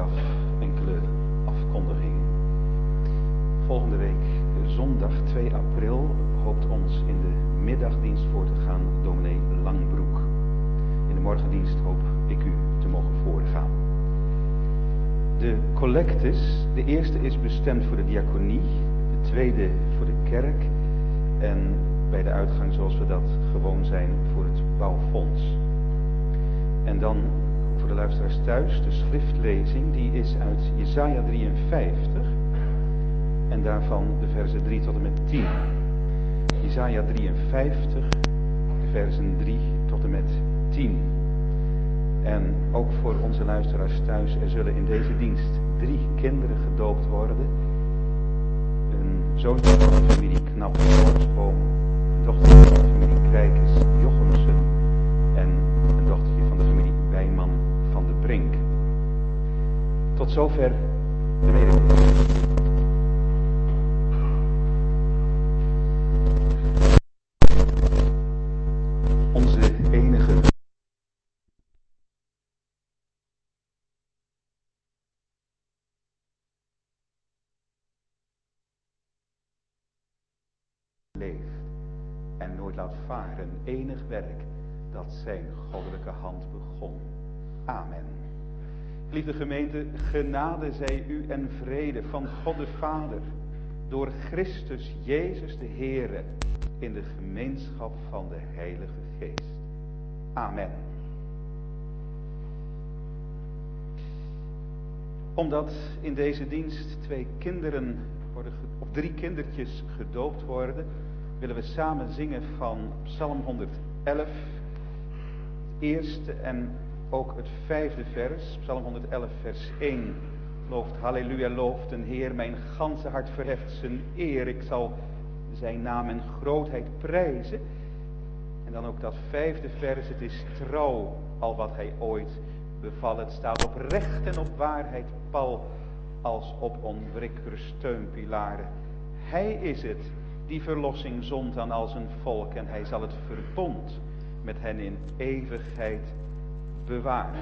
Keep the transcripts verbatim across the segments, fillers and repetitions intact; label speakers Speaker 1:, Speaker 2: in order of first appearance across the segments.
Speaker 1: vooraf enkele afkondigingen. Volgende week, zondag twee april, hoopt ons in de middagdienst voor te gaan dominee Langbroek. In de morgendienst hoop ik u te mogen voorgaan. De collectes, de eerste is bestemd voor de diaconie, de tweede voor de kerk en bij de uitgang zoals we dat gewoon zijn voor het bouwfonds. En dan voor de luisteraars thuis, de schriftlezing, die is uit Jesaja drieënvijftig en daarvan de versen drie tot en met tien. Jesaja drieënvijftig, de versen drie tot en met tien. En ook voor onze luisteraars thuis, er zullen in deze dienst drie kinderen gedoopt worden. Een zoontje van de familie Knap-Noordsboom, een dochtertje van de familie Krijkes Jochemsen en een dochtertje van de familie Wijman van de Brink. Tot zover de mededeling. Onze enige leeft en nooit laat varen enig werk dat zijn goddelijke hand begon. Amen. Lieve gemeente, genade zij u en vrede van God de Vader, door Christus Jezus de Heere, in de gemeenschap van de Heilige Geest. Amen. Omdat in deze dienst twee kinderen worden, of drie kindertjes gedoopt worden, willen we samen zingen van Psalm honderdelf, het eerste en ook het vijfde vers, Psalm honderdelf vers één. Looft, halleluja, looft een Heer, mijn ganse hart verheft zijn eer. Ik zal zijn naam en grootheid prijzen. En dan ook dat vijfde vers, het is trouw al wat hij ooit beval. Het staat op recht en op waarheid pal, als op onwrikbare steunpilaren. Hij is het die verlossing zond aan al zijn volk en hij zal het verbond met hen in eeuwigheid bewaren.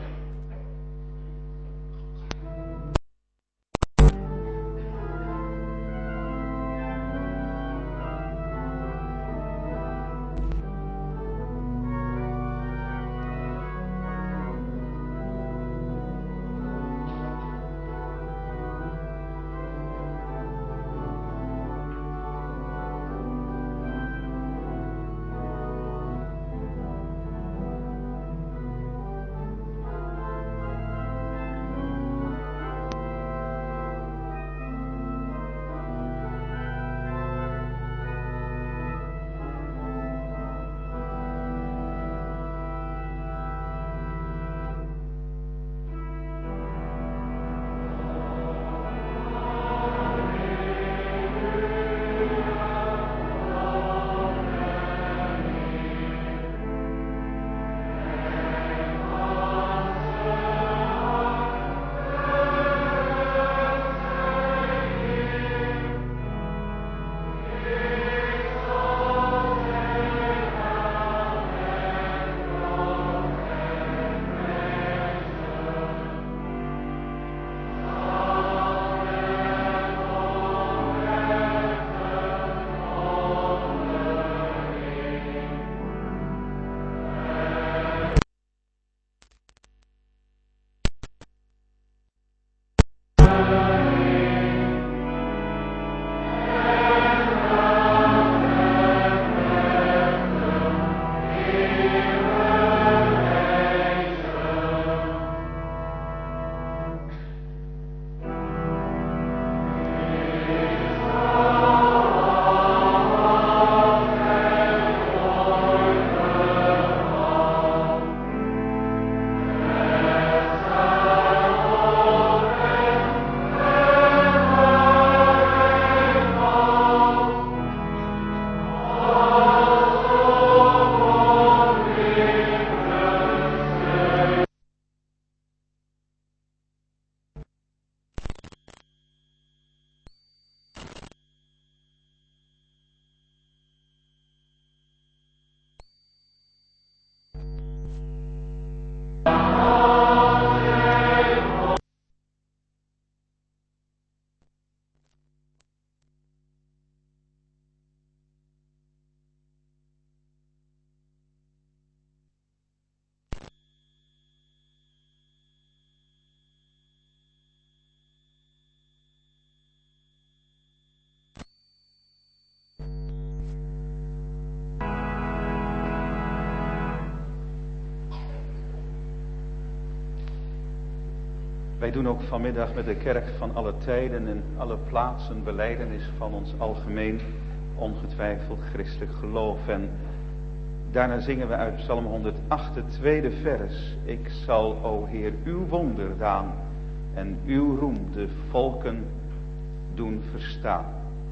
Speaker 1: Wij doen ook vanmiddag met de kerk van alle tijden en alle plaatsen belijdenis van ons algemeen ongetwijfeld christelijk geloof. En daarna zingen we uit Psalm honderdacht, het tweede vers. Ik zal, o Heer, uw wonderdaan en uw roem de volken doen verstaan.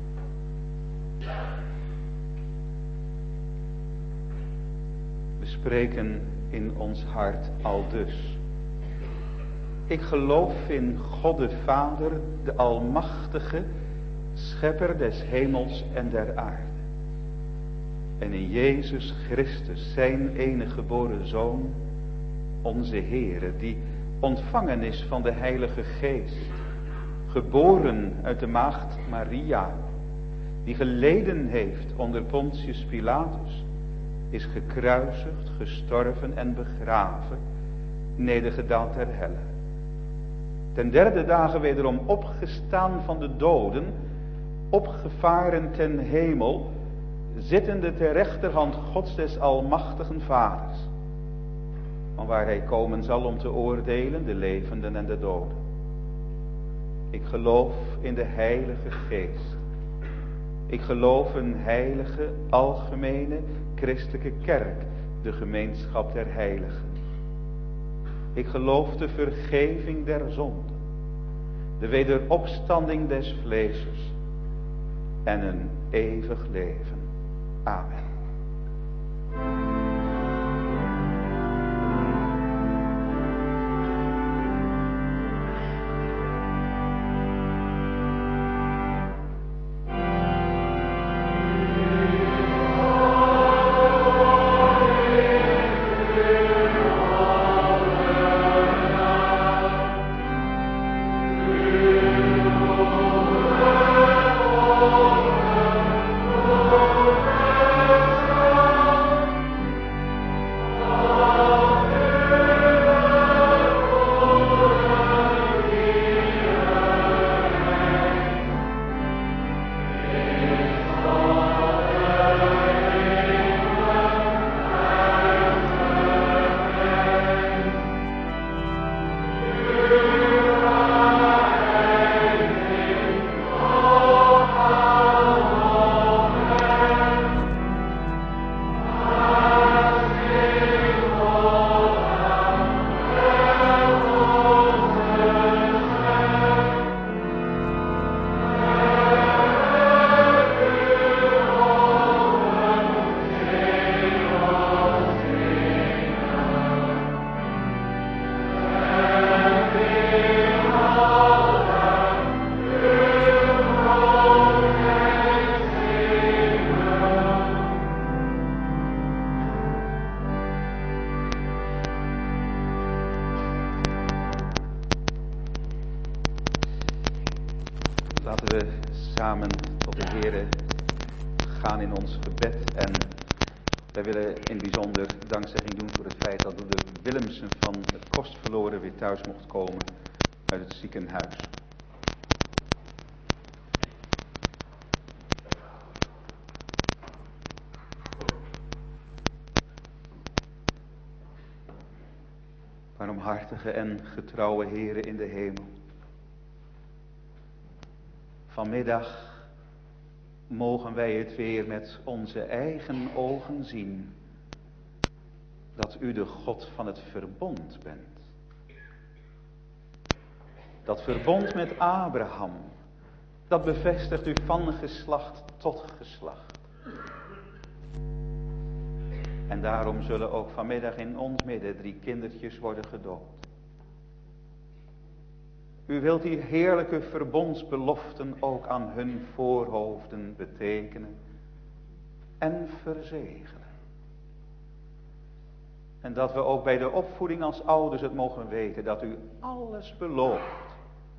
Speaker 1: We spreken in ons hart aldus. Ik geloof in God de Vader, de Almachtige, Schepper des hemels en der aarde. En in Jezus Christus, zijn enige geboren Zoon, onze Heere, die ontvangen is van de Heilige Geest, geboren uit de maagd Maria, die geleden heeft onder Pontius Pilatus, is gekruisigd, gestorven en begraven, nedergedaald ter helle. Ten derde dagen wederom opgestaan van de doden, opgevaren ten hemel, zittende ter rechterhand Gods des almachtigen Vaders, van waar hij komen zal om te oordelen de levenden en de doden. Ik geloof in de Heilige Geest. Ik geloof een heilige, algemene, christelijke kerk, de gemeenschap der heiligen. Ik geloof de vergeving der zonden, de wederopstanding des vleeses en een eeuwig leven. Amen. Laten we samen tot de Heere gaan in ons gebed. En wij willen in bijzonder dankzegging doen voor het feit dat de Willemsen van het Kostverloren weer thuis mocht komen uit het ziekenhuis. Barmhartige en getrouwe Heere in de hemel. Vanmiddag mogen wij het weer met onze eigen ogen zien, dat u de God van het verbond bent. Dat verbond met Abraham, dat bevestigt u van geslacht tot geslacht. En daarom zullen ook vanmiddag in ons midden drie kindertjes worden gedoopt. U wilt die heerlijke verbondsbeloften ook aan hun voorhoofden betekenen en verzegelen. En dat we ook bij de opvoeding als ouders het mogen weten dat u alles belooft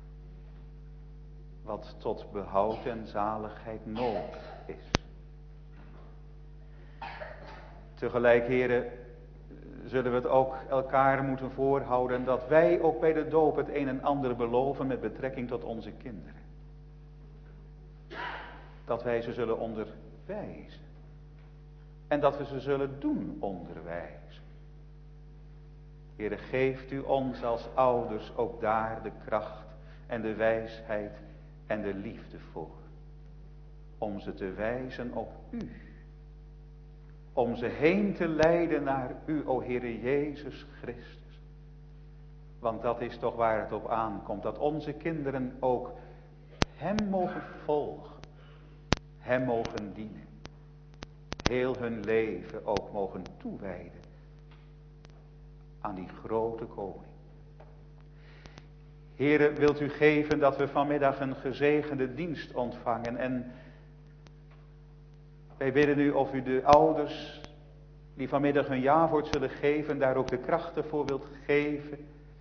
Speaker 1: wat tot behoud en zaligheid nodig is. Tegelijk, heren, zullen we het ook elkaar moeten voorhouden dat wij ook bij de doop het een en ander beloven met betrekking tot onze kinderen. Dat wij ze zullen onderwijzen. En dat we ze zullen doen onderwijzen. Heere, geeft u ons als ouders ook daar de kracht en de wijsheid en de liefde voor. Om ze te wijzen op u. Om ze heen te leiden naar u, o Heere Jezus Christus. Want dat is toch waar het op aankomt. Dat onze kinderen ook hem mogen volgen. Hem mogen dienen. Heel hun leven ook mogen toewijden aan die grote koning. Heere, wilt u geven dat we vanmiddag een gezegende dienst ontvangen. En wij bidden u of u de ouders die vanmiddag hun jawoord zullen geven, daar ook de krachten voor wilt geven.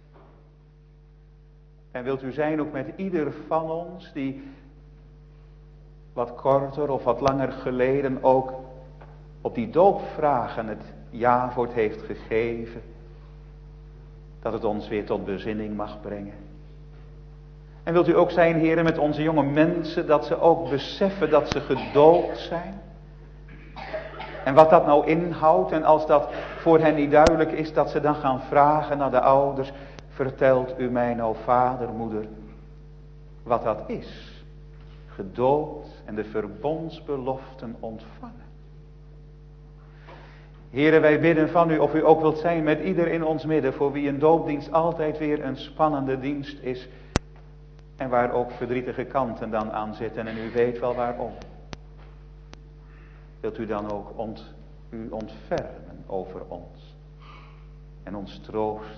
Speaker 1: En wilt u zijn ook met ieder van ons die wat korter of wat langer geleden ook op die doopvragen het jawoord heeft gegeven. Dat het ons weer tot bezinning mag brengen. En wilt u ook zijn, Heere, met onze jonge mensen, dat ze ook beseffen dat ze gedoopt zijn. En wat dat nou inhoudt, en als dat voor hen niet duidelijk is, dat ze dan gaan vragen naar de ouders. Vertelt u mij nou, vader, moeder, wat dat is. Gedoopt en de verbondsbeloften ontvangen. Heere, wij bidden van u of u ook wilt zijn met ieder in ons midden, voor wie een doopdienst altijd weer een spannende dienst is. En waar ook verdrietige kanten dan aan zitten, en u weet wel waarom. Wilt u dan ook ont, u ontfermen over ons en ons troosten.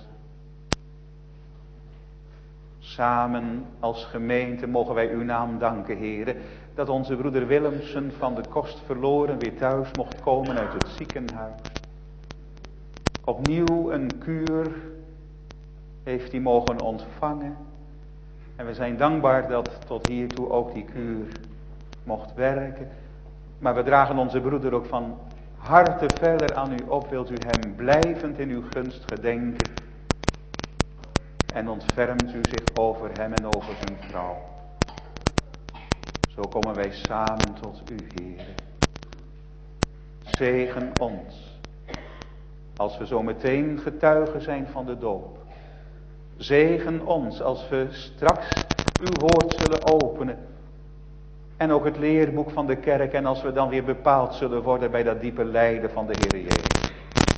Speaker 1: Samen als gemeente mogen wij uw naam danken, Heere, dat onze broeder Willemsen van de kost verloren weer thuis mocht komen uit het ziekenhuis. Opnieuw een kuur heeft hij mogen ontvangen. En we zijn dankbaar dat tot hiertoe ook die kuur mocht werken. Maar we dragen onze broeder ook van harte verder aan u op. Wilt u hem blijvend in uw gunst gedenken. En ontfermt u zich over hem en over zijn vrouw. Zo komen wij samen tot u, Heere. Zegen ons. Als we zo meteen getuigen zijn van de doop. Zegen ons als we straks uw woord zullen openen. En ook het leerboek van de kerk. En als we dan weer bepaald zullen worden bij dat diepe lijden van de Heer Jezus.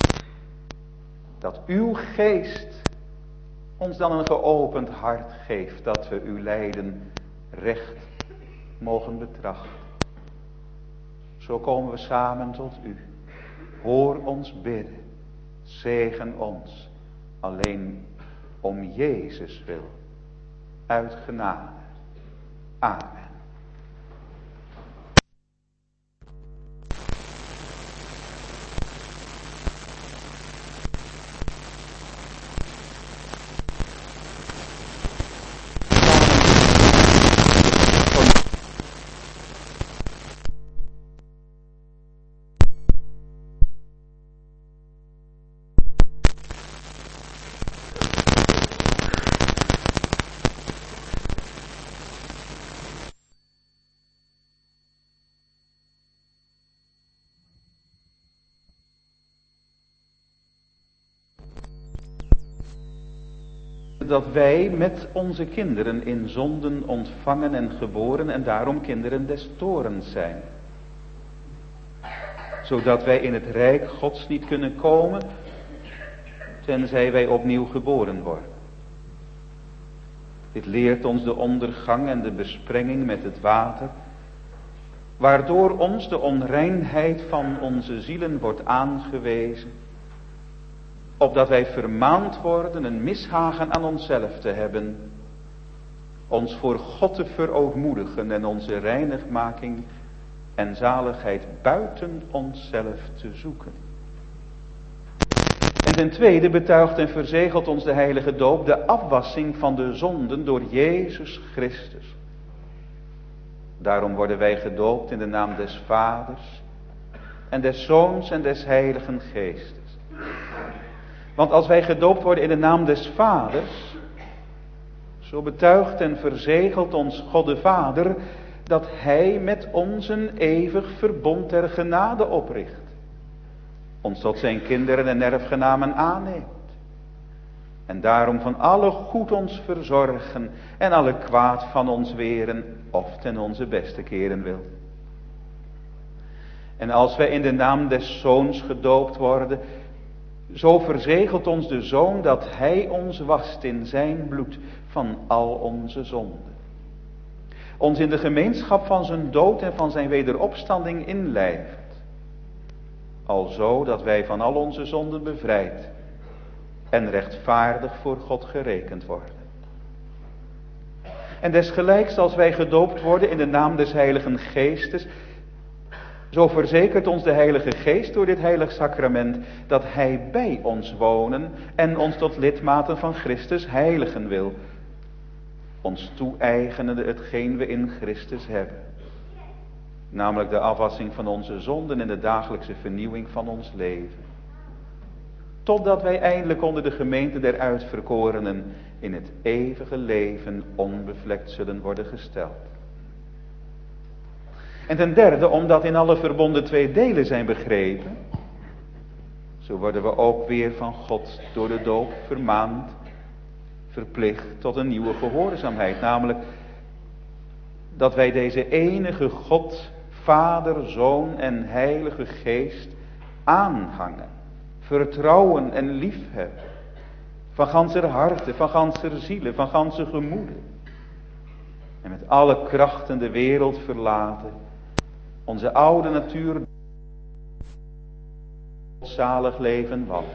Speaker 1: Dat uw geest ons dan een geopend hart geeft. Dat we uw lijden recht mogen betrachten. Zo komen we samen tot u. Hoor ons bidden. Zegen ons. Alleen om Jezus wil. Uit genade. Amen. Dat wij met onze kinderen in zonden ontvangen en geboren en daarom kinderen des torens zijn. Zodat wij in het rijk Gods niet kunnen komen, tenzij wij opnieuw geboren worden. Dit leert ons de ondergang en de besprenging met het water, waardoor ons de onreinheid van onze zielen wordt aangewezen, opdat wij vermaand worden een mishagen aan onszelf te hebben, ons voor God te verootmoedigen en onze reinigmaking en zaligheid buiten onszelf te zoeken. En ten tweede betuigt en verzegelt ons de heilige doop de afwassing van de zonden door Jezus Christus. Daarom worden wij gedoopt in de naam des Vaders en des Zoons en des Heiligen Geestes. Want als wij gedoopt worden in de naam des Vaders, zo betuigt en verzegelt ons God de Vader dat Hij met ons een eeuwig verbond der genade opricht. Ons tot zijn kinderen en erfgenamen aanneemt. En daarom van alle goed ons verzorgen en alle kwaad van ons weren of ten onze beste keren wil. En als wij in de naam des Zoons gedoopt worden, zo verzegelt ons de Zoon dat Hij ons wast in zijn bloed van al onze zonden. Ons in de gemeenschap van zijn dood en van zijn wederopstanding inlijft. Alzo dat wij van al onze zonden bevrijd en rechtvaardig voor God gerekend worden. En desgelijks als wij gedoopt worden in de naam des Heiligen Geestes, zo verzekert ons de Heilige Geest door dit heilig sacrament dat Hij bij ons wonen en ons tot lidmaten van Christus heiligen wil. Ons toe-eigenende hetgeen we in Christus hebben. Namelijk de afwassing van onze zonden en de dagelijkse vernieuwing van ons leven. Totdat wij eindelijk onder de gemeente der uitverkorenen in het eeuwige leven onbevlekt zullen worden gesteld. En ten derde, omdat in alle verbonden twee delen zijn begrepen, zo worden we ook weer van God door de doop vermaand, verplicht tot een nieuwe gehoorzaamheid. Namelijk dat wij deze enige God, Vader, Zoon en Heilige Geest aanhangen, vertrouwen en liefhebben. Van ganser harte, van ganser zielen, van ganse gemoeden. En met alle krachten de wereld verlaten. Onze oude natuur zalig leven wandelen.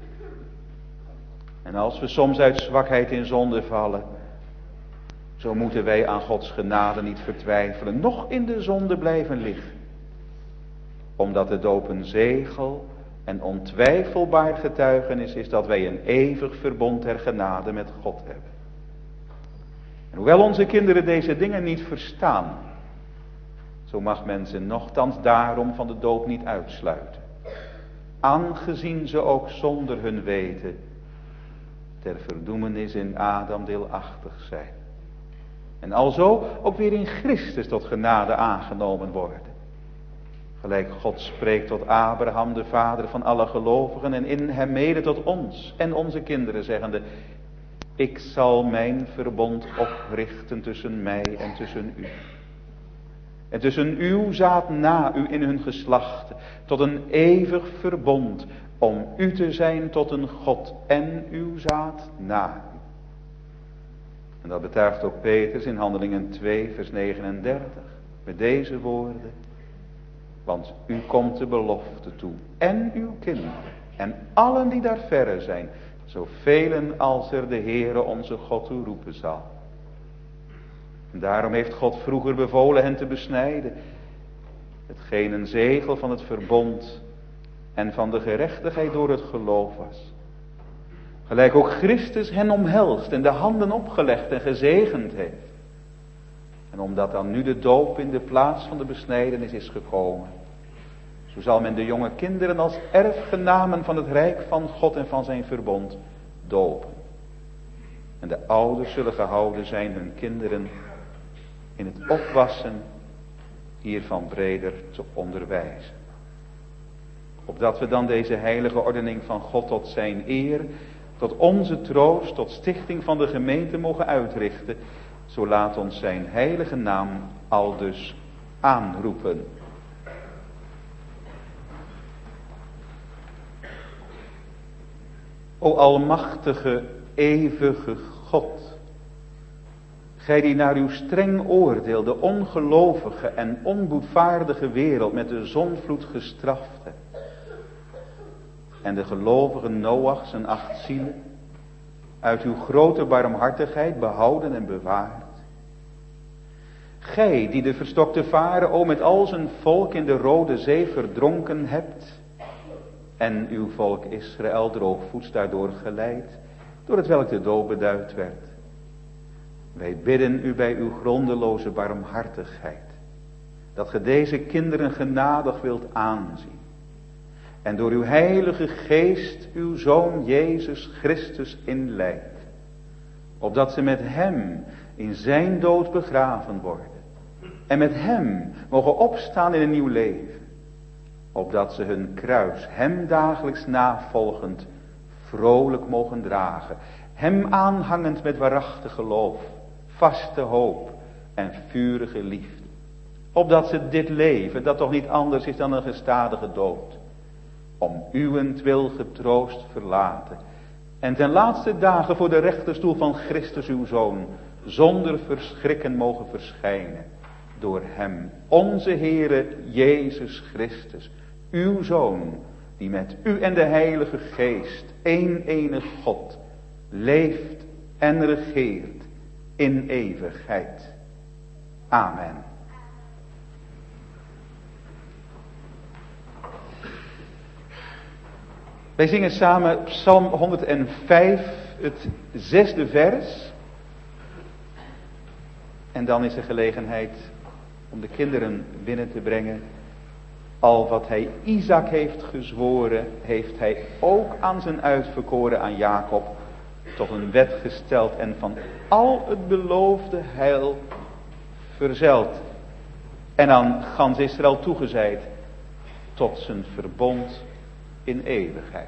Speaker 1: En als we soms uit zwakheid in zonde vallen, zo moeten wij aan Gods genade niet vertwijfelen, noch in de zonde blijven liggen. Omdat de doop een zegel en ontwijfelbaar getuigenis is dat wij een eeuwig verbond der genade met God hebben. En hoewel onze kinderen deze dingen niet verstaan, zo mag men ze nochtans daarom van de doop niet uitsluiten. Aangezien ze ook zonder hun weten ter verdoemenis in Adam deelachtig zijn. En alzo ook weer in Christus tot genade aangenomen worden. Gelijk God spreekt tot Abraham, de vader van alle gelovigen, en in hem mede tot ons en onze kinderen, zeggende: ik zal mijn verbond oprichten tussen mij en tussen u. En tussen uw zaad na u in hun geslacht, tot een eeuwig verbond, om u te zijn tot een God en uw zaad na u. En dat betuigt ook Petrus in Handelingen twee, vers negenendertig, met deze woorden: want u komt de belofte toe, en uw kinderen, en allen die daar verre zijn, zoveel als er de Heere onze God toe roepen zal. En daarom heeft God vroeger bevolen hen te besnijden, hetgeen een zegel van het verbond en van de gerechtigheid door het geloof was. Gelijk ook Christus hen omhelst en de handen opgelegd en gezegend heeft. En omdat dan nu de doop in de plaats van de besnijdenis is gekomen, zo zal men de jonge kinderen als erfgenamen van het rijk van God en van zijn verbond dopen. En de ouders zullen gehouden zijn hun kinderen in het opwassen hiervan breder te onderwijzen. Opdat we dan deze heilige ordening van God tot zijn eer, tot onze troost, tot stichting van de gemeente mogen uitrichten, zo laat ons zijn heilige naam aldus aanroepen. O almachtige, eeuwige God, gij die naar uw streng oordeel de ongelovige en onboedvaardige wereld met de zonvloed gestraft hebt, en de gelovige Noach zijn acht zielen uit uw grote barmhartigheid behouden en bewaard. Gij die de verstokte Farao met al zijn volk in de Rode Zee verdronken hebt en uw volk Israël droogvoets daardoor geleid, door het welk de dood beduid werd. Wij bidden u bij uw grondeloze barmhartigheid, dat ge deze kinderen genadig wilt aanzien. En door uw heilige geest uw Zoon Jezus Christus inleidt. Opdat ze met hem in zijn dood begraven worden. En met hem mogen opstaan in een nieuw leven. Opdat ze hun kruis hem dagelijks navolgend vrolijk mogen dragen. Hem aanhangend met waarachtig geloof, vaste hoop en vurige liefde. Opdat ze dit leven, dat toch niet anders is dan een gestadige dood, om uwentwil getroost verlaten. En ten laatste dagen voor de rechterstoel van Christus uw Zoon, zonder verschrikken mogen verschijnen. Door hem, onze Heere Jezus Christus, uw Zoon, die met u en de Heilige Geest, één enig God, leeft en regeert in eeuwigheid. Amen. Wij zingen samen Psalm honderdvijf, het zesde vers. En dan is er gelegenheid om de kinderen binnen te brengen. Al wat hij Isaac heeft gezworen, heeft hij ook aan zijn uitverkoren, aan Jacob, tot een wet gesteld en van al het beloofde heil verzeld. En aan gans Israël toegezeid tot zijn verbond in eeuwigheid.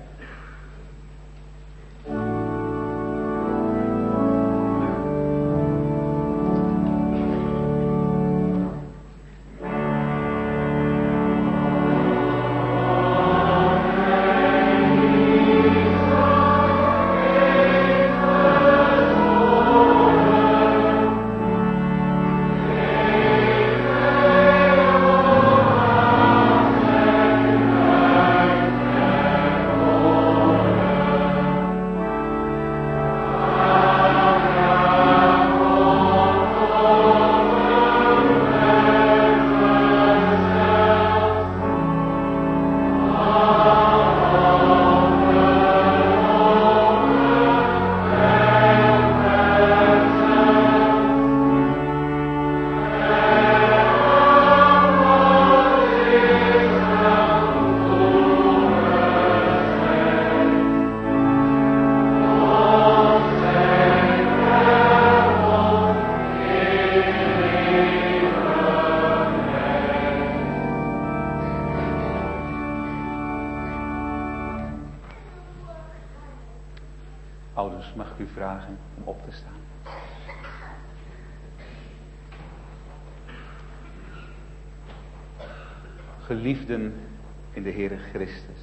Speaker 1: Ouders, mag ik u vragen om op te staan. Geliefden in de Heere Christus.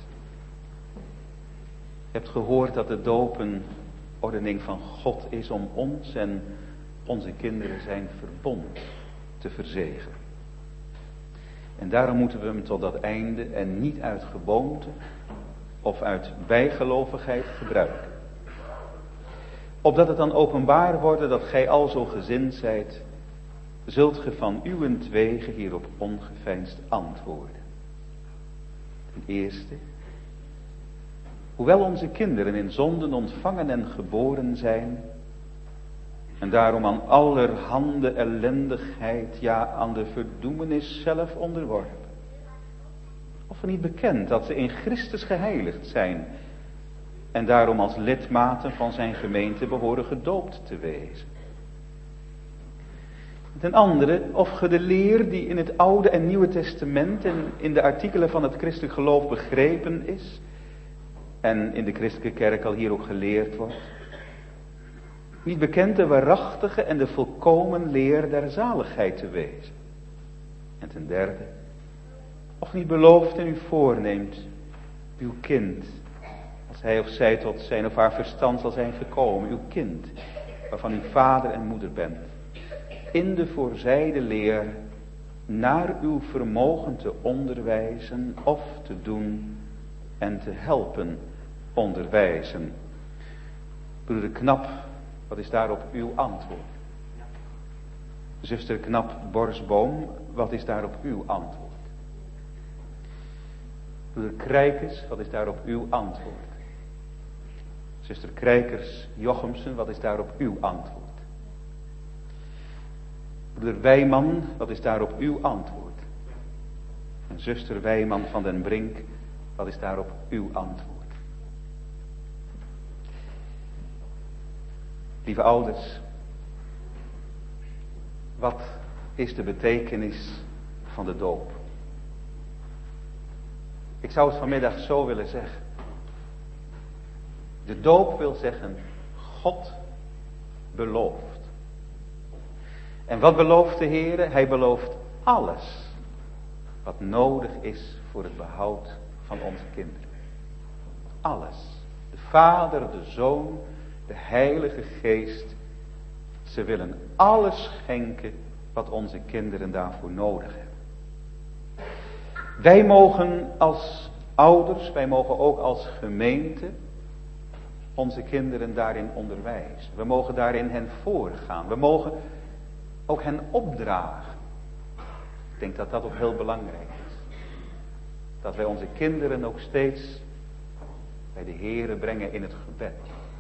Speaker 1: Je hebt gehoord dat de doop een ordening van God is om ons en onze kinderen zijn verbond te verzegelen. En daarom moeten we hem tot dat einde en niet uit gewoonte of uit bijgelovigheid gebruiken. Opdat het dan openbaar wordt dat gij al zo gezind zijt, zult ge van uwentwege hierop ongeveinsd antwoorden. Ten eerste, hoewel onze kinderen in zonden ontvangen en geboren zijn, en daarom aan allerhande ellendigheid, ja aan de verdoemenis zelf onderworpen, of niet bekend dat ze in Christus geheiligd zijn, en daarom als lidmaten van zijn gemeente behoren gedoopt te wezen. Ten andere, of ge de leer die in het Oude en Nieuwe Testament en in de artikelen van het christelijk geloof begrepen is, en in de christelijke kerk al hier ook geleerd wordt, niet bekend de waarachtige en de volkomen leer der zaligheid te wezen. En ten derde, of niet belooft en u voorneemt, uw kind, als hij of zij tot zijn of haar verstand zal zijn gekomen, uw kind, waarvan u vader en moeder bent, in de voorzijde leer naar uw vermogen te onderwijzen of te doen en te helpen onderwijzen. Broeder Knap, wat is daarop uw antwoord? Zuster Knap Borsboom, wat is daarop uw antwoord? Broeder Krijkers, wat is daarop uw antwoord? Zuster Krijkers Jochemsen, wat is daarop uw antwoord? Broeder Wijman, wat is daarop uw antwoord? En zuster Wijman van den Brink, wat is daarop uw antwoord? Lieve ouders, wat is de betekenis van de doop? Ik zou het vanmiddag zo willen zeggen. De doop wil zeggen, God belooft. En wat belooft de Heer? Hij belooft alles wat nodig is voor het behoud van onze kinderen. Alles. De Vader, de Zoon, de Heilige Geest. Ze willen alles schenken wat onze kinderen daarvoor nodig hebben. Wij mogen als ouders, wij mogen ook als gemeente onze kinderen daarin onderwijzen. We mogen daarin hen voorgaan. We mogen ook hen opdragen. Ik denk dat dat ook heel belangrijk is. Dat wij onze kinderen ook steeds bij de Heere brengen in het gebed.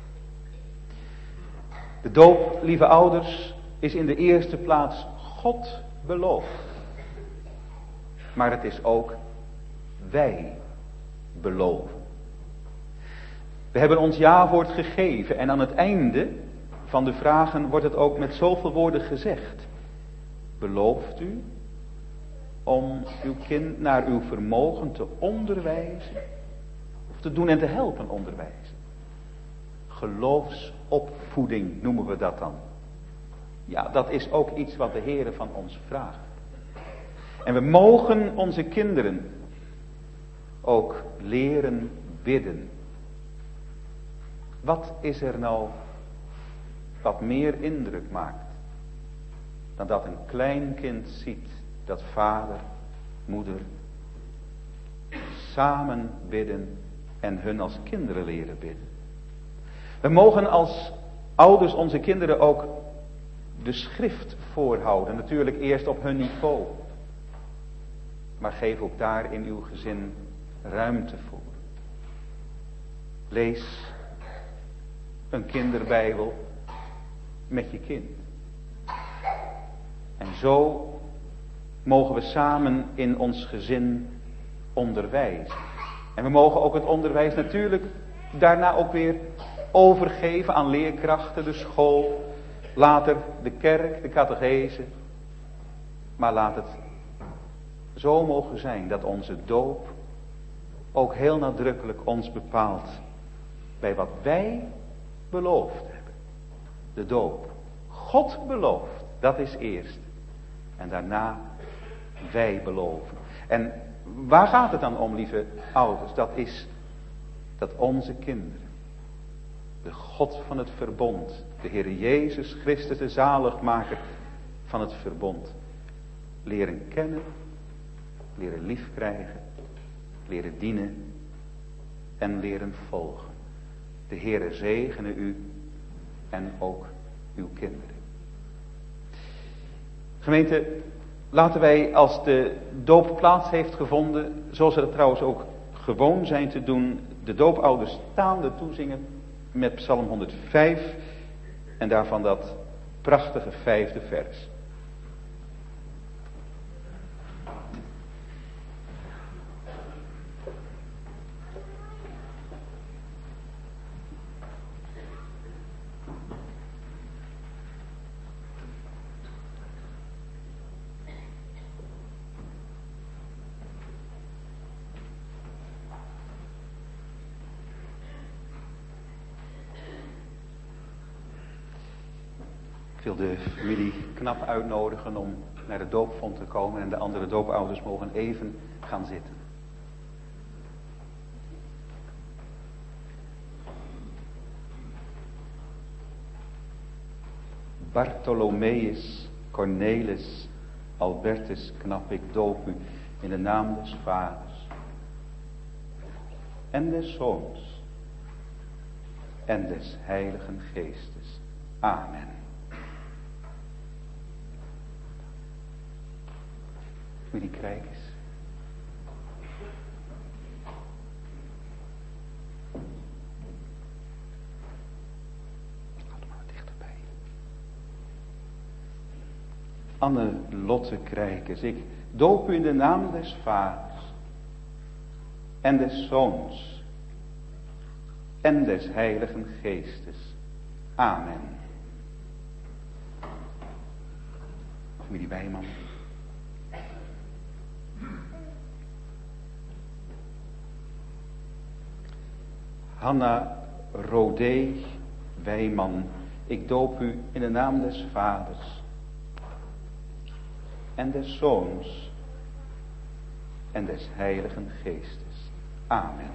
Speaker 1: De doop, lieve ouders, is in de eerste plaats God beloofd. Maar het is ook wij beloven. We hebben ons ja-woord gegeven en aan het einde van de vragen wordt het ook met zoveel woorden gezegd. Belooft u om uw kind naar uw vermogen te onderwijzen of te doen en te helpen onderwijzen? Geloofsopvoeding noemen we dat dan. Ja, dat is ook iets wat de Heere van ons vraagt. En we mogen onze kinderen ook leren bidden. Wat is er nou wat meer indruk maakt dan dat een klein kind ziet dat vader, moeder samen bidden en hun als kinderen leren bidden. We mogen als ouders onze kinderen ook de schrift voorhouden. Natuurlijk eerst op hun niveau. Maar geef ook daar in uw gezin ruimte voor. Lees een kinderbijbel met je kind. En zo mogen we samen in ons gezin onderwijzen. En we mogen ook het onderwijs natuurlijk daarna ook weer overgeven aan leerkrachten, de school, later de kerk, de catechese. Maar laat het zo mogen zijn dat onze doop ook heel nadrukkelijk ons bepaalt bij wat wij beloofd hebben. De doop. God belooft, dat is eerst. En daarna wij beloven. En waar gaat het dan om, lieve ouders? Dat is dat onze kinderen, de God van het verbond, de Heer Jezus Christus, de zaligmaker van het verbond, leren kennen, leren liefkrijgen, leren dienen en leren volgen. De Heere zegene u en ook uw kinderen. Gemeente, laten wij als de doop plaats heeft gevonden, zoals we dat trouwens ook gewoon zijn te doen, de doopouders staande toezingen met Psalm honderdvijf en daarvan dat prachtige vijfde vers. Ik wil de familie Knap uitnodigen om naar de doopvond te komen en de andere doopouders mogen even gaan zitten. Bartholomeus, Cornelis, Albertus Knap, ik doop u in de naam des Vaders en des Zoons en des Heiligen Geestes. Amen. Familie Krijkers. Houd maar wat dichterbij. Anne Lotte Krijkers, ik doop u in de naam des Vaders en des Zoons en des Heiligen Geestes. Amen. Familie Wijman. Hanna Rodé Wijman, ik doop u in de naam des Vaders en des Zoons en des Heiligen Geestes. Amen.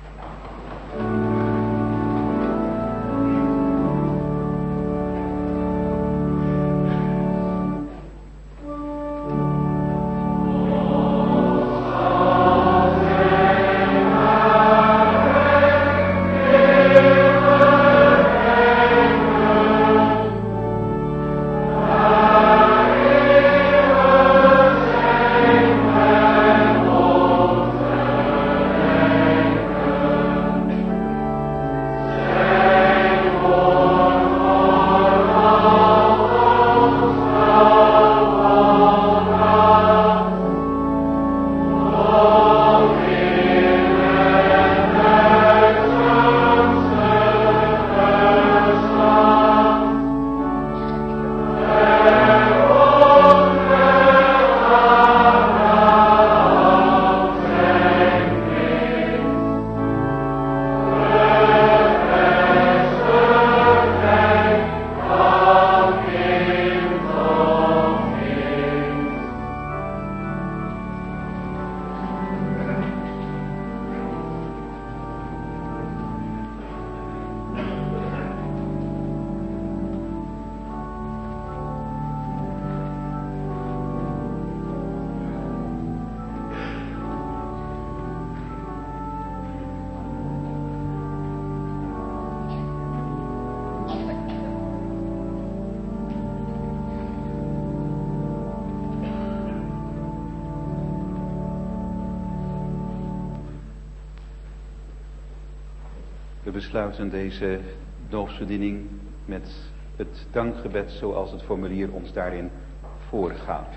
Speaker 1: We besluiten deze doopsbediening met het dankgebed zoals het formulier ons daarin voorgaat.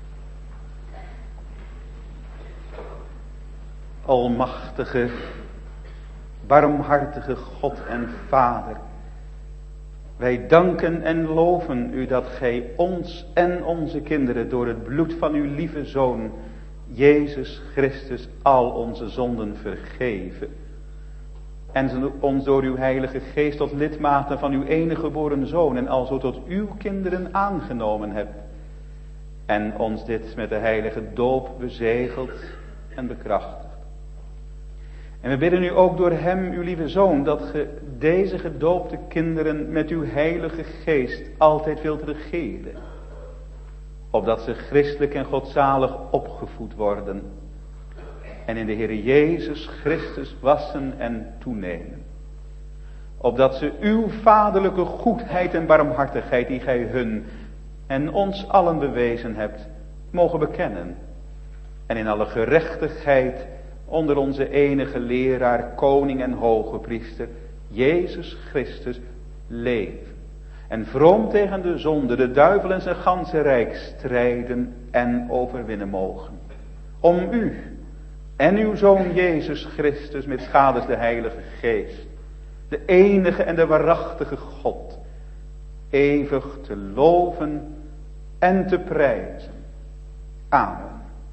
Speaker 1: Almachtige, barmhartige God en Vader, wij danken en loven u dat gij ons en onze kinderen door het bloed van uw lieve Zoon, Jezus Christus, al onze zonden vergeven. En ons door uw heilige geest tot lidmaten van uw enige geboren Zoon en alzo tot uw kinderen aangenomen hebt. En ons dit met de heilige doop bezegeld en bekrachtigd. En we bidden u ook door hem, uw lieve Zoon, dat ge deze gedoopte kinderen met uw heilige geest altijd wilt regeren. Opdat ze christelijk en godzalig opgevoed worden. En in de Heer Jezus Christus wassen en toenemen. Opdat ze uw vaderlijke goedheid en barmhartigheid die gij hun en ons allen bewezen hebt, mogen bekennen. En in alle gerechtigheid onder onze enige leraar, koning en hoge priester, Jezus Christus, leven. En vroom tegen de zonde, de duivel en zijn ganse rijk strijden en overwinnen mogen. Om u en uw Zoon Jezus Christus met schades de Heilige Geest, de enige en de waarachtige God, eeuwig te loven en te prijzen. Amen.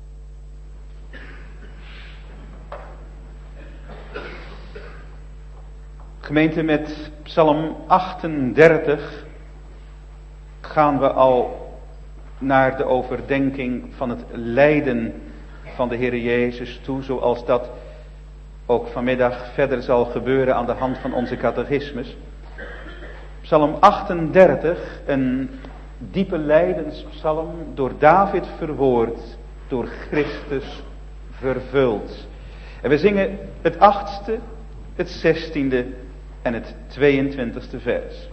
Speaker 1: Gemeente, met Psalm achtendertig gaan we al naar de overdenking van het lijden van de Heer Jezus toe, zoals dat ook vanmiddag verder zal gebeuren aan de hand van onze catechismus. Psalm achtendertig, een diepe lijdenspsalm, door David verwoord, door Christus vervuld. En we zingen het achtste, het zestiende en het tweeëntwintigste vers.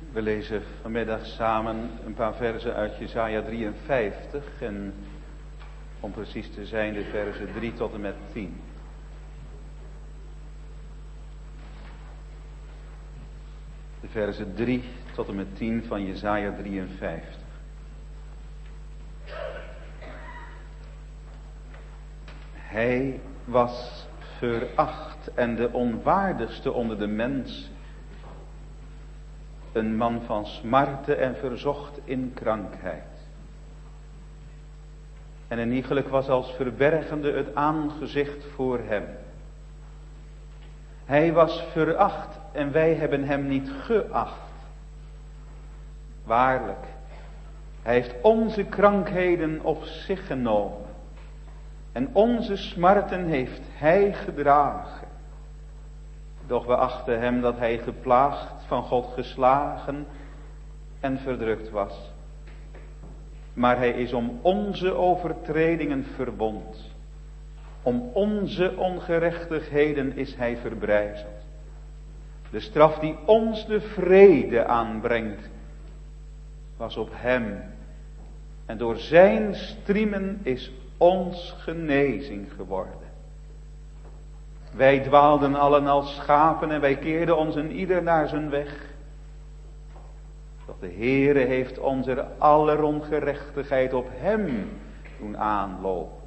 Speaker 1: We lezen vanmiddag samen een paar versen uit Jesaja drieënvijftig en om precies te zijn de versen drie tot en met tien. De versen drie tot en met tien van Jesaja drieënvijftig. Hij was veracht en de onwaardigste onder de mensen. Een man van smarte en verzocht in krankheid. En een iegelijk was als verbergende het aangezicht voor hem. Hij was veracht en wij hebben hem niet geacht. Waarlijk, hij heeft onze krankheden op zich genomen. En onze smarten heeft hij gedragen. Doch we achten hem dat hij geplaagd, van God geslagen en verdrukt was. Maar hij is om onze overtredingen verwond. Om onze ongerechtigheden is hij verbrijzeld. De straf die ons de vrede aanbrengt, was op hem. En door zijn striemen is ons genezing geworden. Wij dwaalden allen als schapen en wij keerden ons een ieder naar zijn weg. Doch de Heere heeft onze aller ongerechtigheid op hem doen aanlopen.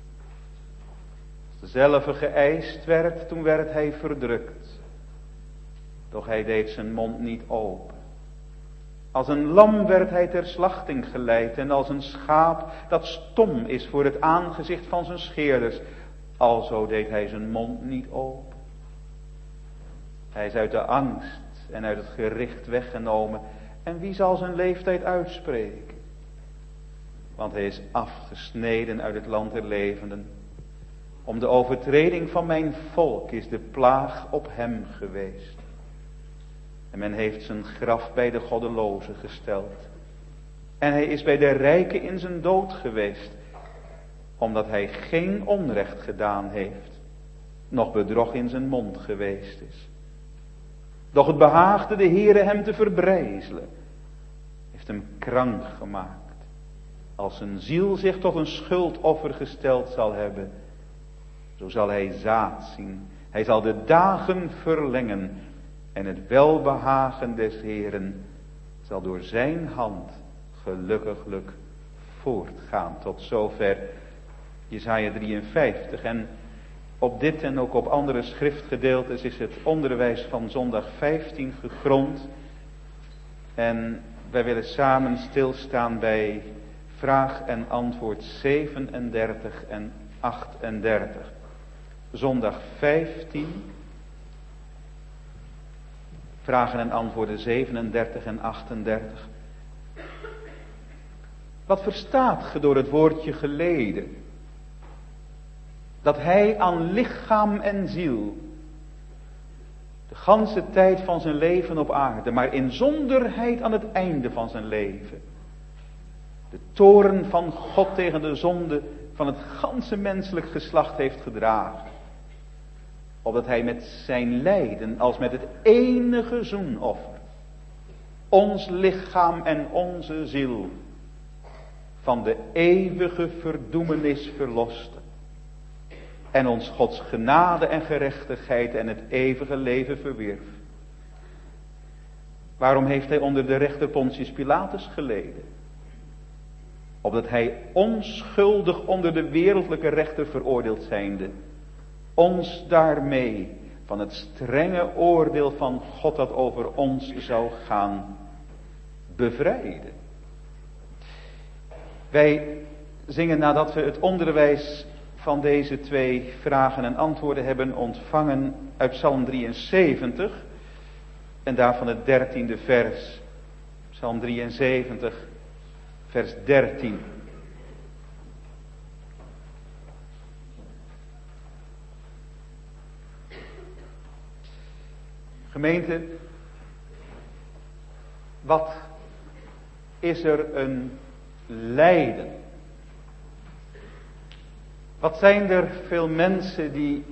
Speaker 1: Als dezelfde geëist werd, toen werd hij verdrukt. Doch hij deed zijn mond niet open. Als een lam werd hij ter slachting geleid en als een schaap dat stom is voor het aangezicht van zijn scheerders. Alzo deed hij zijn mond niet open. Hij is uit de angst en uit het gericht weggenomen. En wie zal zijn leeftijd uitspreken? Want hij is afgesneden uit het land der levenden. Om de overtreding van mijn volk is de plaag op hem geweest. En men heeft zijn graf bij de goddelozen gesteld. En hij is bij de rijken in zijn dood geweest. Omdat hij geen onrecht gedaan heeft. Noch bedrog in zijn mond geweest is. Doch het behaagde de Heere hem te verbrijzelen. Heeft hem krank gemaakt. Als zijn ziel zich tot een schuldoffer gesteld zal hebben. Zo zal hij zaad zien. Hij zal de dagen verlengen. En het welbehagen des Heeren zal door zijn hand gelukkiglijk voortgaan. Tot zover Jesaja drieënvijftig. En op dit en ook op andere schriftgedeeltes is het onderwijs van zondag vijftien gegrond. En wij willen samen stilstaan bij vraag en antwoord zevenendertig en achtendertig. Zondag vijftien. Vragen en antwoorden zevenendertig en achtendertig. Wat verstaat ge door het woordje geleden? Dat hij aan lichaam en ziel de ganse tijd van zijn leven op aarde, maar in zonderheid aan het einde van zijn leven, de toorn van God tegen de zonde van het ganse menselijk geslacht heeft gedragen. Opdat hij met zijn lijden als met het enige zoenoffer ons lichaam en onze ziel van de eeuwige verdoemenis verloste. En ons Gods genade en gerechtigheid en het eeuwige leven verwierf. Waarom heeft hij onder de rechter Pontius Pilatus geleden? Opdat hij onschuldig onder de wereldlijke rechter veroordeeld zijnde, ons daarmee van het strenge oordeel van God dat over ons zou gaan bevrijden. Wij zingen nadat we het onderwijs van deze twee vragen en antwoorden hebben ontvangen uit Psalm drieënzeventig en daarvan het dertiende vers. Psalm drieënzeventig, vers dertien. Gemeente, wat is er een lijden? Wat zijn er veel mensen die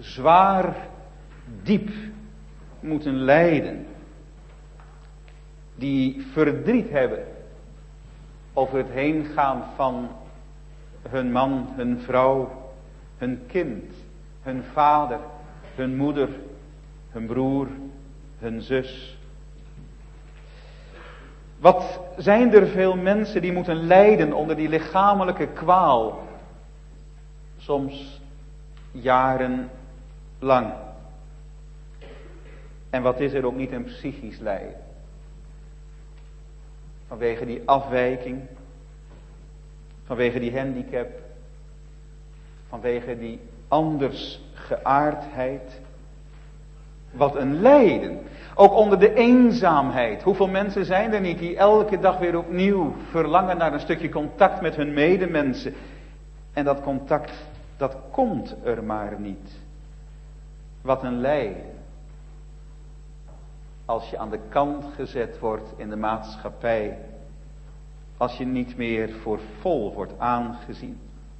Speaker 1: zwaar, diep moeten lijden? die verdriet hebben over het heengaan van hun man, hun vrouw, hun kind, hun vader, hun moeder, hun broer, hun zus. Wat zijn er veel mensen die moeten lijden onder die lichamelijke kwaal, soms jarenlang. En wat is er ook niet een psychisch lijden. Vanwege die afwijking, vanwege die handicap, vanwege die andersgeaardheid. Wat een lijden. Ook onder de eenzaamheid. Hoeveel mensen zijn er niet die elke dag weer opnieuw verlangen naar een stukje contact met hun medemensen. En dat contact, dat komt er maar niet. Wat een lijden. Als je aan de kant gezet wordt in de maatschappij. Als je niet meer voor vol wordt aangezien.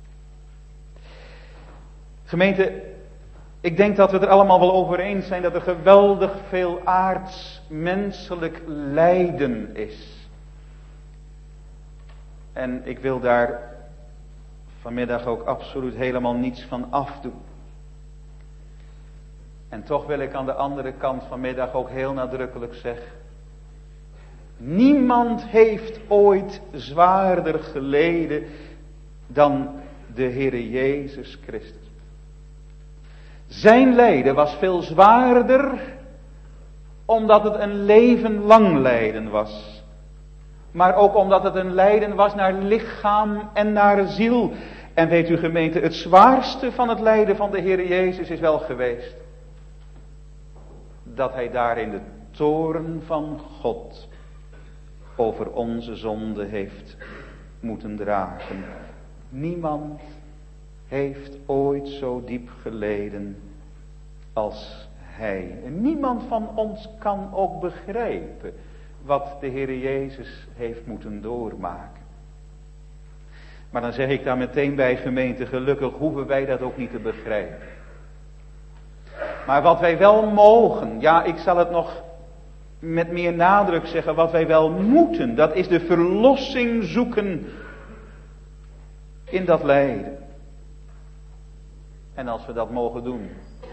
Speaker 1: Gemeente, ik denk dat we er allemaal wel over eens zijn dat er geweldig veel aards menselijk lijden is. En ik wil daar vanmiddag ook absoluut helemaal niets van afdoen. En toch wil ik aan de andere kant vanmiddag ook heel nadrukkelijk zeggen. Niemand heeft ooit zwaarder geleden dan de Heere Jezus Christus. Zijn lijden was veel zwaarder, omdat het een leven lang lijden was. Maar ook omdat het een lijden was naar lichaam en naar ziel. En weet u gemeente, het zwaarste van het lijden van de Heer Jezus is wel geweest. Dat hij daar in de toorn van God over onze zonde heeft moeten dragen. Niemand heeft ooit zo diep geleden als hij. En niemand van ons kan ook begrijpen wat de Heer Jezus heeft moeten doormaken. Maar dan zeg ik daar meteen bij, gemeente, gelukkig hoeven wij dat ook niet te begrijpen. Maar wat wij wel mogen, ja, ik zal het nog met meer nadruk zeggen, wat wij wel moeten, dat is de verlossing zoeken in dat lijden. En als we dat mogen doen,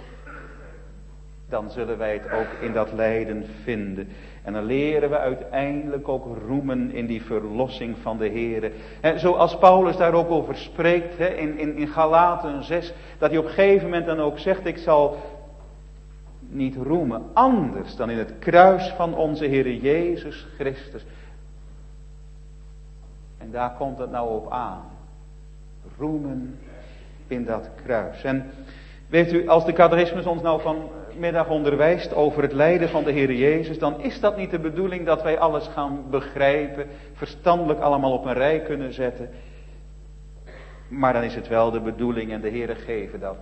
Speaker 1: dan zullen wij het ook in dat lijden vinden. En dan leren we uiteindelijk ook roemen in die verlossing van de Heer. En zoals Paulus daar ook over spreekt, he, in, in, in Galaten zes, dat hij op een gegeven moment dan ook zegt, ik zal niet roemen anders dan in het kruis van onze Heer Jezus Christus. En daar komt het nou op aan. Roemen in dat kruis. En weet u, als de catechismus ons nou vanmiddag onderwijst over het lijden van de Heer Jezus, dan is dat niet de bedoeling dat wij alles gaan begrijpen, verstandelijk allemaal op een rij kunnen zetten. Maar dan is het wel de bedoeling, en de Heer geven dat,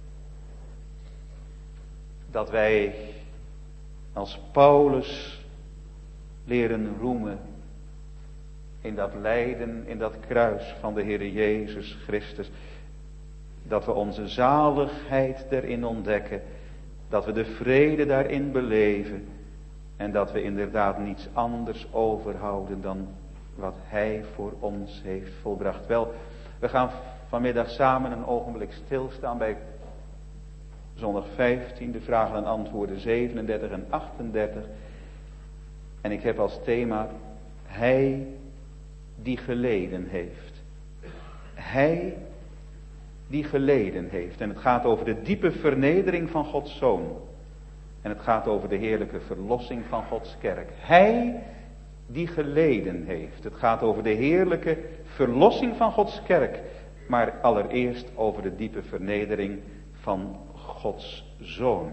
Speaker 1: dat wij als Paulus leren roemen in dat lijden, in dat kruis van de Heer Jezus Christus. Dat we onze zaligheid erin ontdekken. Dat we de vrede daarin beleven. En dat we inderdaad niets anders overhouden dan wat Hij voor ons heeft volbracht. Wel, we gaan vanmiddag samen een ogenblik stilstaan bij zondag vijftien, de vragen en antwoorden zevenendertig en achtendertig. En ik heb als thema, Hij die geleden heeft. Hij die geleden heeft. En het gaat over de diepe vernedering van Gods Zoon. En het gaat over de heerlijke verlossing van Gods kerk. Hij die geleden heeft. Het gaat over de heerlijke verlossing van Gods kerk. Maar allereerst over de diepe vernedering van Gods Zoon.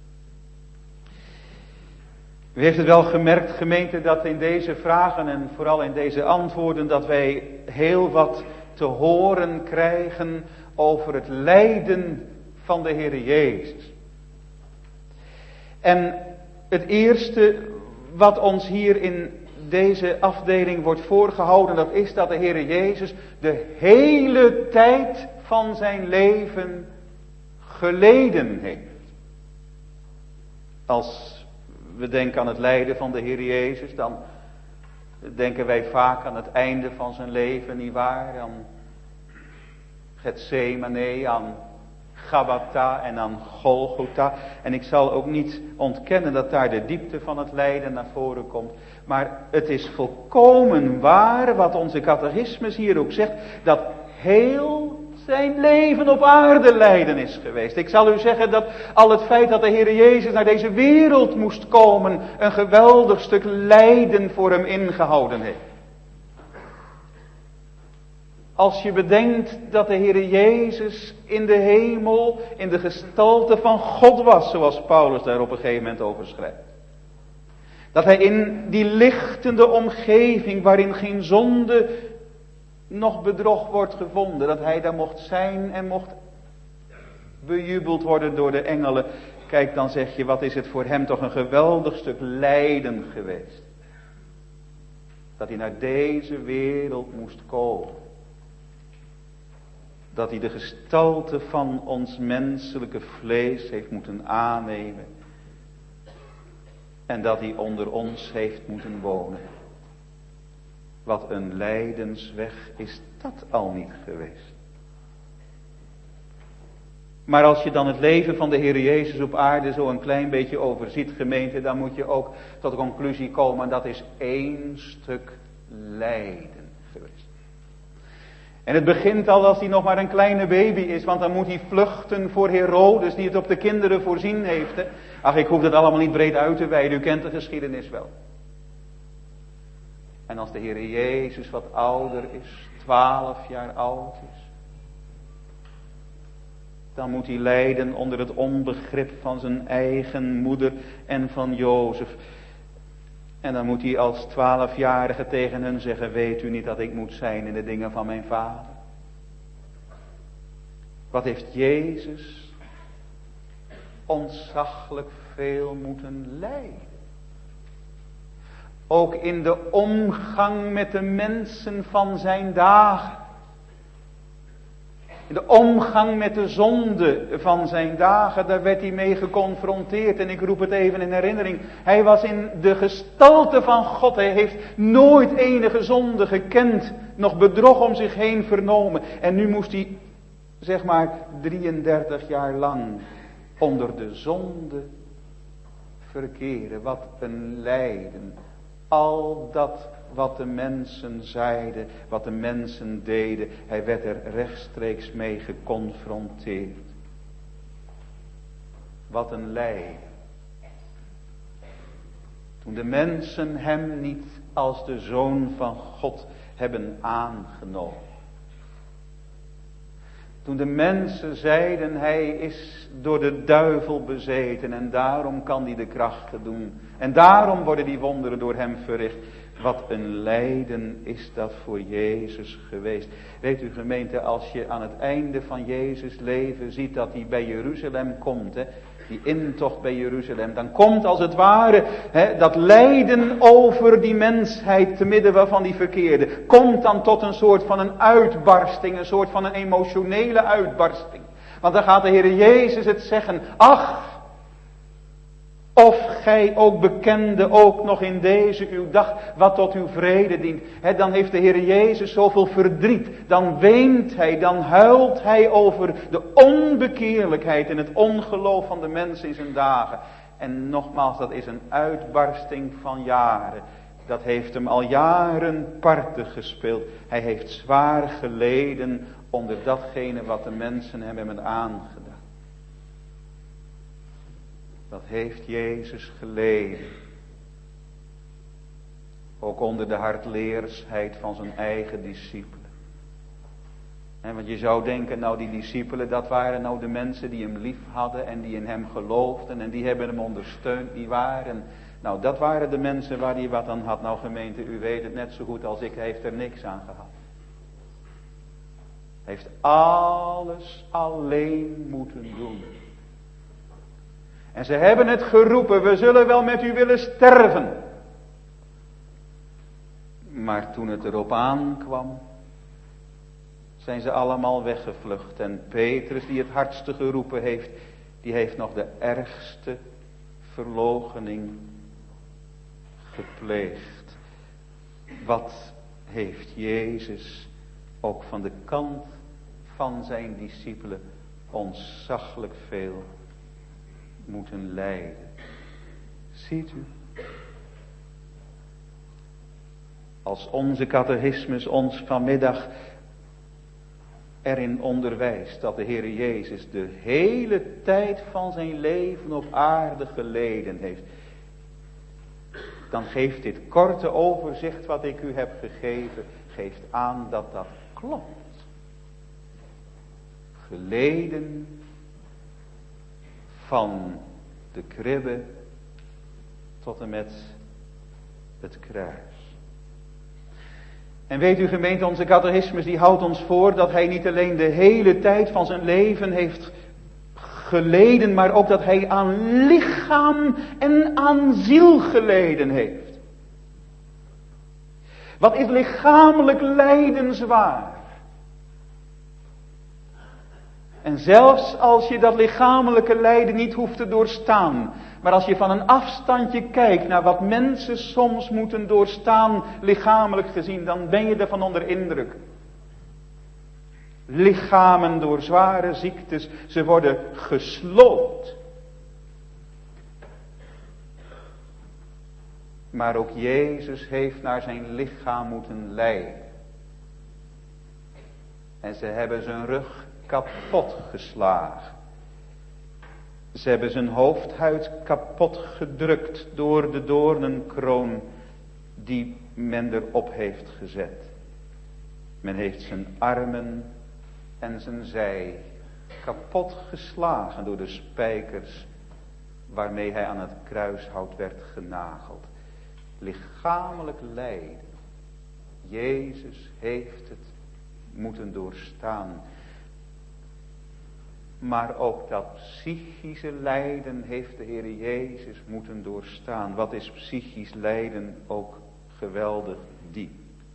Speaker 1: U heeft het wel gemerkt, gemeente, dat in deze vragen en vooral in deze antwoorden, dat wij heel wat te horen krijgen over het lijden van de Heer Jezus. En het eerste wat ons hier in deze afdeling wordt voorgehouden, dat is dat de Heer Jezus de hele tijd van zijn leven geleden heeft. Als we denken aan het lijden van de Heer Jezus, dan denken wij vaak aan het einde van zijn leven, nietwaar? Aan Getsemane, aan Gabbatha en aan Golgotha. En ik zal ook niet ontkennen dat daar de diepte van het lijden naar voren komt. Maar het is volkomen waar wat onze catechismus hier ook zegt, dat heel zijn leven op aarde lijden is geweest. Ik zal u zeggen dat al het feit dat de Heer Jezus naar deze wereld moest komen, een geweldig stuk lijden voor hem ingehouden heeft. Als je bedenkt dat de Heer Jezus in de hemel in de gestalte van God was, zoals Paulus daar op een gegeven moment over schrijft. Dat hij in die lichtende omgeving waarin geen zonde nog bedrog wordt gevonden, dat hij daar mocht zijn en mocht bejubeld worden door de engelen. Kijk, dan zeg je, wat is het voor hem toch een geweldig stuk lijden geweest. Dat hij naar deze wereld moest komen. Dat hij de gestalte van ons menselijke vlees heeft moeten aannemen. En dat hij onder ons heeft moeten wonen. Wat een lijdensweg is dat al niet geweest. Maar als je dan het leven van de Heer Jezus op aarde zo een klein beetje overziet, gemeente, dan moet je ook tot de conclusie komen, en dat is één stuk lijden geweest. En het begint al als hij nog maar een kleine baby is, want dan moet hij vluchten voor Herodes die het op de kinderen voorzien heeft. Hè. Ach, ik hoef dat allemaal niet breed uit te wijden, u kent de geschiedenis wel. En als de Heer Jezus wat ouder is, twaalf jaar oud is, dan moet hij lijden onder het onbegrip van zijn eigen moeder en van Jozef. En dan moet hij als twaalfjarige tegen hen zeggen, weet u niet dat ik moet zijn in de dingen van mijn vader? Wat heeft Jezus ontzaglijk veel moeten lijden. Ook in de omgang met de mensen van zijn dagen. In de omgang met de zonde van zijn dagen, daar werd hij mee geconfronteerd. En ik roep het even in herinnering. Hij was in de gestalte van God. Hij heeft nooit enige zonde gekend. Nog bedrog om zich heen vernomen. En nu moest hij, zeg maar, drieëndertig jaar lang onder de zonde verkeren. Wat een lijden. Al dat wat de mensen zeiden, wat de mensen deden, hij werd er rechtstreeks mee geconfronteerd. Wat een lijden. Toen de mensen hem niet als de Zoon van God hebben aangenomen. Toen de mensen zeiden, hij is door de duivel bezeten en daarom kan hij de krachten doen. En daarom worden die wonderen door hem verricht. Wat een lijden is dat voor Jezus geweest. Weet u gemeente, als je aan het einde van Jezus leven ziet dat hij bij Jeruzalem komt, hè, die intocht bij Jeruzalem, dan komt als het ware hè, dat lijden over die mensheid te midden waarvan die verkeerde, komt dan tot een soort van een uitbarsting, een soort van een emotionele uitbarsting. Want dan gaat de Heer Jezus het zeggen, ach, of gij ook bekende ook nog in deze uw dag wat tot uw vrede dient. He, dan heeft de Heer Jezus zoveel verdriet. Dan weent hij, dan huilt hij over de onbekeerlijkheid en het ongeloof van de mensen in zijn dagen. En nogmaals, dat is een uitbarsting van jaren. Dat heeft hem al jaren parten gespeeld. Hij heeft zwaar geleden onder datgene wat de mensen hem hebben aangedaan. Dat heeft Jezus geleden. Ook onder de hardleersheid van zijn eigen discipelen. En want je zou denken, nou die discipelen, dat waren nou de mensen die hem lief hadden en die in hem geloofden en die hebben hem ondersteund, die waren. Nou dat waren de mensen waar hij wat aan had. Nou gemeente, u weet het net zo goed als ik, hij heeft er niks aan gehad. Hij heeft alles alleen moeten doen. En ze hebben het geroepen, we zullen wel met u willen sterven. Maar toen het erop aankwam, zijn ze allemaal weggevlucht. En Petrus, die het hardste geroepen heeft, die heeft nog de ergste verloochening gepleegd. Wat heeft Jezus ook van de kant van zijn discipelen ontzaglijk veel moeten lijden. Ziet u? Als onze catechismus ons vanmiddag erin onderwijst dat de Heer Jezus de hele tijd van zijn leven op aarde geleden heeft, dan geeft dit korte overzicht wat ik u heb gegeven, geeft aan dat dat klopt. Geleden van de kribbe tot en met het kruis. En weet u gemeente, onze catechismus die houdt ons voor dat hij niet alleen de hele tijd van zijn leven heeft geleden, maar ook dat hij aan lichaam en aan ziel geleden heeft. Wat is lichamelijk lijden zwaar? En zelfs als je dat lichamelijke lijden niet hoeft te doorstaan, maar als je van een afstandje kijkt naar wat mensen soms moeten doorstaan, lichamelijk gezien, dan ben je ervan onder indruk. Lichamen door zware ziektes, ze worden gesloopt. Maar ook Jezus heeft naar zijn lichaam moeten lijden. En ze hebben zijn rug kapot geslagen. Ze hebben zijn hoofdhuid kapot gedrukt door de doornenkroon die men erop heeft gezet. Men heeft zijn armen en zijn zij kapot geslagen door de spijkers waarmee hij aan het kruishout werd genageld. Lichamelijk lijden. Jezus heeft het moeten doorstaan. Maar ook dat psychische lijden heeft de Heer Jezus moeten doorstaan. Wat is psychisch lijden ook geweldig diep.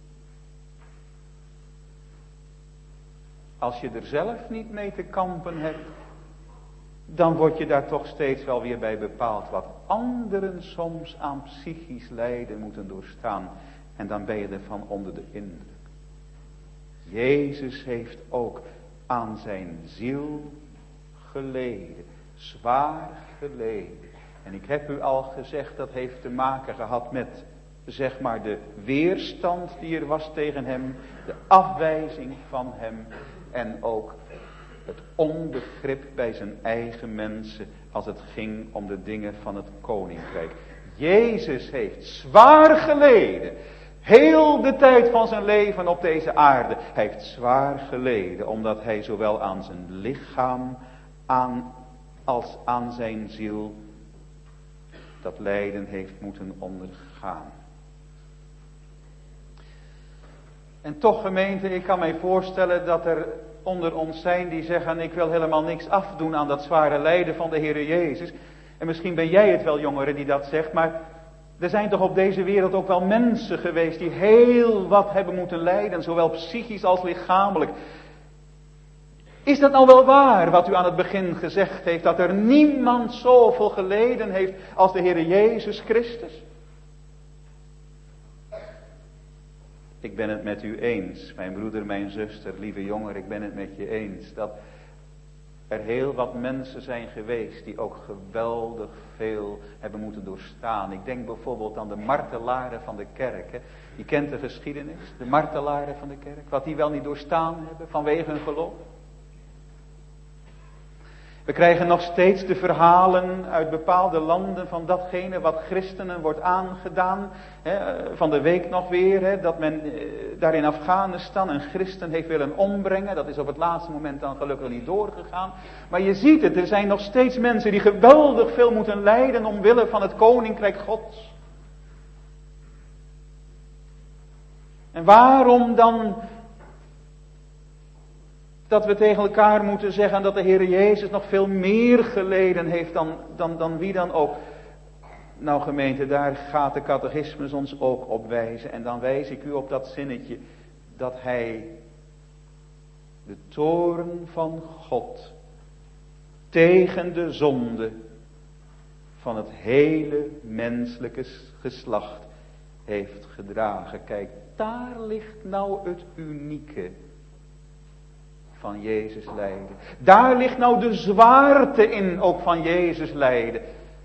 Speaker 1: Als je er zelf niet mee te kampen hebt, dan word je daar toch steeds wel weer bij bepaald. Wat anderen soms aan psychisch lijden moeten doorstaan. En dan ben je ervan onder de indruk. Jezus heeft ook aan zijn ziel geleden. Zwaar geleden. En ik heb u al gezegd, dat heeft te maken gehad met, zeg maar, de weerstand die er was tegen hem. De afwijzing van hem. En ook het onbegrip bij zijn eigen mensen als het ging om de dingen van het koninkrijk. Jezus heeft zwaar geleden. Heel de tijd van zijn leven op deze aarde. Hij heeft zwaar geleden omdat hij zowel aan zijn lichaam aan, als aan zijn ziel dat lijden heeft moeten ondergaan. En toch gemeente, ik kan mij voorstellen dat er onder ons zijn die zeggen, ik wil helemaal niks afdoen aan dat zware lijden van de Heer Jezus. En misschien ben jij het wel, jongeren, die dat zegt, maar er zijn toch op deze wereld ook wel mensen geweest die heel wat hebben moeten lijden, zowel psychisch als lichamelijk. Is dat nou wel waar wat u aan het begin gezegd heeft, dat er niemand zoveel geleden heeft als de Heer Jezus Christus? Ik ben het met u eens, mijn broeder, mijn zuster, lieve jonger, ik ben het met je eens, dat er heel wat mensen zijn geweest die ook geweldig veel hebben moeten doorstaan. Ik denk bijvoorbeeld aan de martelaren van de kerk. Hè. Je kent de geschiedenis, de martelaren van de kerk, wat die wel niet doorstaan hebben vanwege hun geloof. We krijgen nog steeds de verhalen uit bepaalde landen van datgene wat christenen wordt aangedaan. Hè, van de week nog weer, hè, dat men eh, daar in Afghanistan een christen heeft willen ombrengen. Dat is op het laatste moment dan gelukkig niet doorgegaan. Maar je ziet het, er zijn nog steeds mensen die geweldig veel moeten lijden omwille van het koninkrijk Gods. En waarom dan dat we tegen elkaar moeten zeggen dat de Heer Jezus nog veel meer geleden heeft dan, dan, dan wie dan ook. Nou gemeente, daar gaat de catechismus ons ook op wijzen. En dan wijs ik u op dat zinnetje dat hij de toorn van God tegen de zonde van het hele menselijke geslacht heeft gedragen. Kijk, daar ligt nou het unieke van Jezus lijden. Daar ligt nou de zwaarte in ook van Jezus lijden.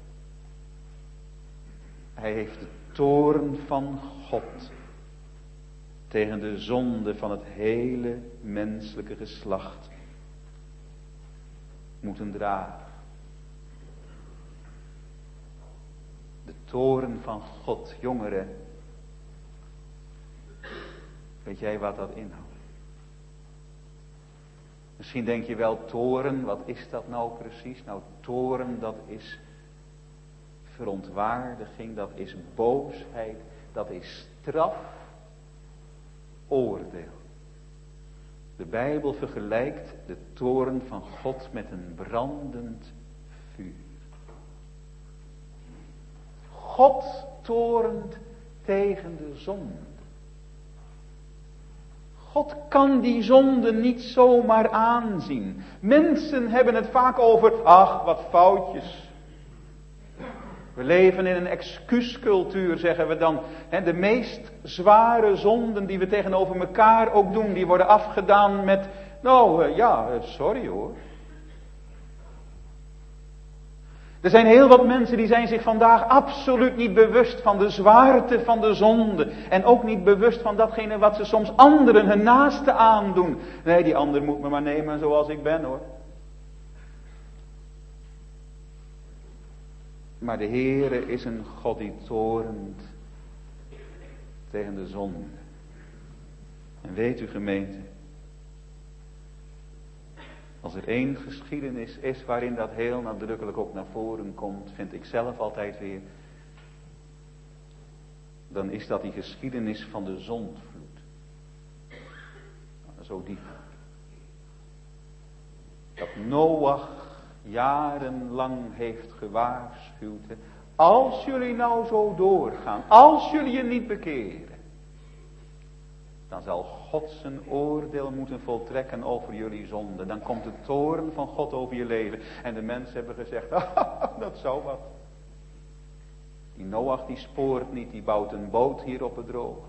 Speaker 1: Hij heeft de toorn van God tegen de zonde van het hele menselijke geslacht moeten dragen. De toorn van God, jongeren. Weet jij wat dat inhoudt? Misschien denk je wel, toorn, wat is dat nou precies? Nou, toorn, dat is verontwaardiging, dat is boosheid, dat is straf, oordeel. De Bijbel vergelijkt de toorn van God met een brandend vuur. God toornt tegen de zonde. God kan die zonde niet zomaar aanzien. Mensen hebben het vaak over, ach, wat foutjes. We leven in een excuuscultuur, zeggen we dan. He, de meest zware zonden die we tegenover elkaar ook doen, die worden afgedaan met, nou uh, ja, uh, sorry hoor. Er zijn heel wat mensen die zijn zich vandaag absoluut niet bewust van de zwaarte van de zonde. En ook niet bewust van datgene wat ze soms anderen, hun naasten aandoen. Nee, die ander moet me maar nemen zoals ik ben hoor. Maar de Heere is een God die toornt tegen de zonde. En weet u gemeente, als er één geschiedenis is waarin dat heel nadrukkelijk ook naar voren komt, vind ik zelf altijd weer, dan is dat die geschiedenis van de zondvloed. Zo diep. Dat Noach jarenlang heeft gewaarschuwd. Als jullie nou zo doorgaan, als jullie je niet bekeren, dan zal God zijn oordeel moeten voltrekken over jullie zonde. Dan komt de toorn van God over je leven. En de mensen hebben gezegd, ah, dat zou wat. Die Noach die spoort niet, die bouwt een boot hier op het droog.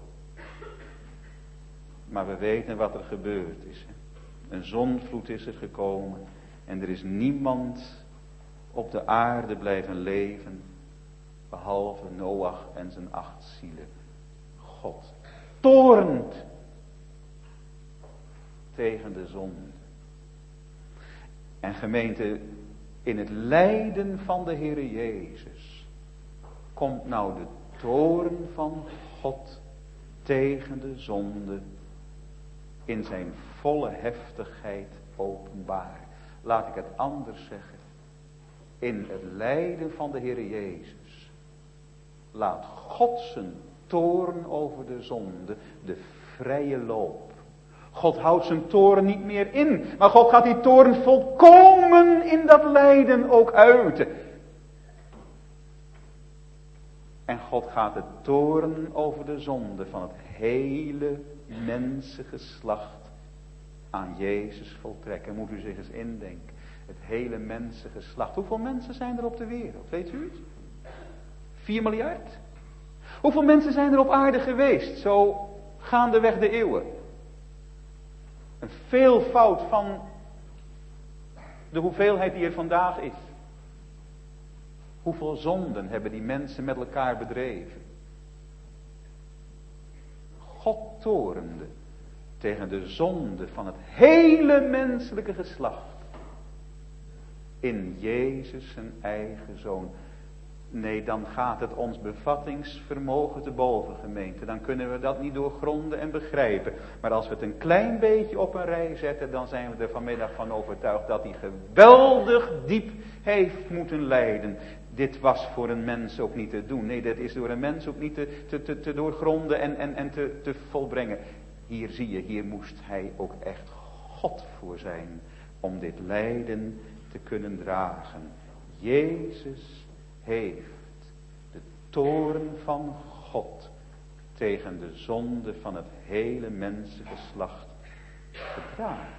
Speaker 1: Maar we weten wat er gebeurd is. Een zondvloed is er gekomen. En er is niemand op de aarde blijven leven, behalve Noach en zijn acht zielen. God toornt tegen de zonde. En gemeente, in het lijden van de Heere Jezus komt nou de toorn van God tegen de zonde in zijn volle heftigheid openbaar. Laat ik het anders zeggen. In het lijden van de Heere Jezus laat God zijn toorn over de zonde de vrije loop. God houdt zijn toorn niet meer in, maar God gaat die toorn volkomen in dat lijden ook uiten. En God gaat de toorn over de zonde van het hele mensengeslacht aan Jezus voltrekken. Moet u zich eens indenken. Het hele mensengeslacht. Hoeveel mensen zijn er op de wereld? Weet u het? Vier miljard? Hoeveel mensen zijn er op aarde geweest? Zo gaandeweg de eeuwen. Een veelvoud van de hoeveelheid die er vandaag is. Hoeveel zonden hebben die mensen met elkaar bedreven? God toornde tegen de zonde van het hele menselijke geslacht. In Jezus zijn eigen Zoon. Nee, dan gaat het ons bevattingsvermogen te boven, gemeente. Dan kunnen we dat niet doorgronden en begrijpen. Maar als we het een klein beetje op een rij zetten, dan zijn we er vanmiddag van overtuigd dat hij geweldig diep heeft moeten lijden. Dit was voor een mens ook niet te doen. Nee, dat is door een mens ook niet te, te, te, te doorgronden en, en, en te, te volbrengen. Hier zie je, hier moest hij ook echt God voor zijn om dit lijden te kunnen dragen. Jezus heeft de toorn van God tegen de zonde van het hele mensengeslacht gedragen.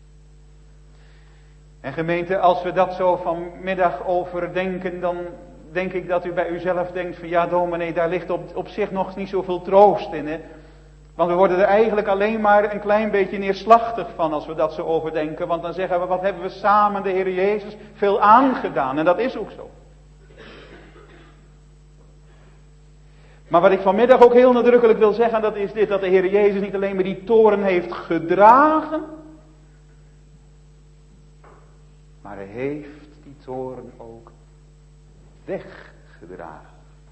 Speaker 1: En gemeente, als we dat zo vanmiddag overdenken, dan denk ik dat u bij uzelf denkt van ja dominee, daar ligt op, op zich nog niet zoveel troost in. Hè? Want we worden er eigenlijk alleen maar een klein beetje neerslachtig van als we dat zo overdenken. Want dan zeggen we, wat hebben we samen de Heer Jezus veel aangedaan. En dat is ook zo. Maar wat ik vanmiddag ook heel nadrukkelijk wil zeggen, dat is dit, dat de Heer Jezus niet alleen maar die toorn heeft gedragen, maar hij heeft die toorn ook weggedragen.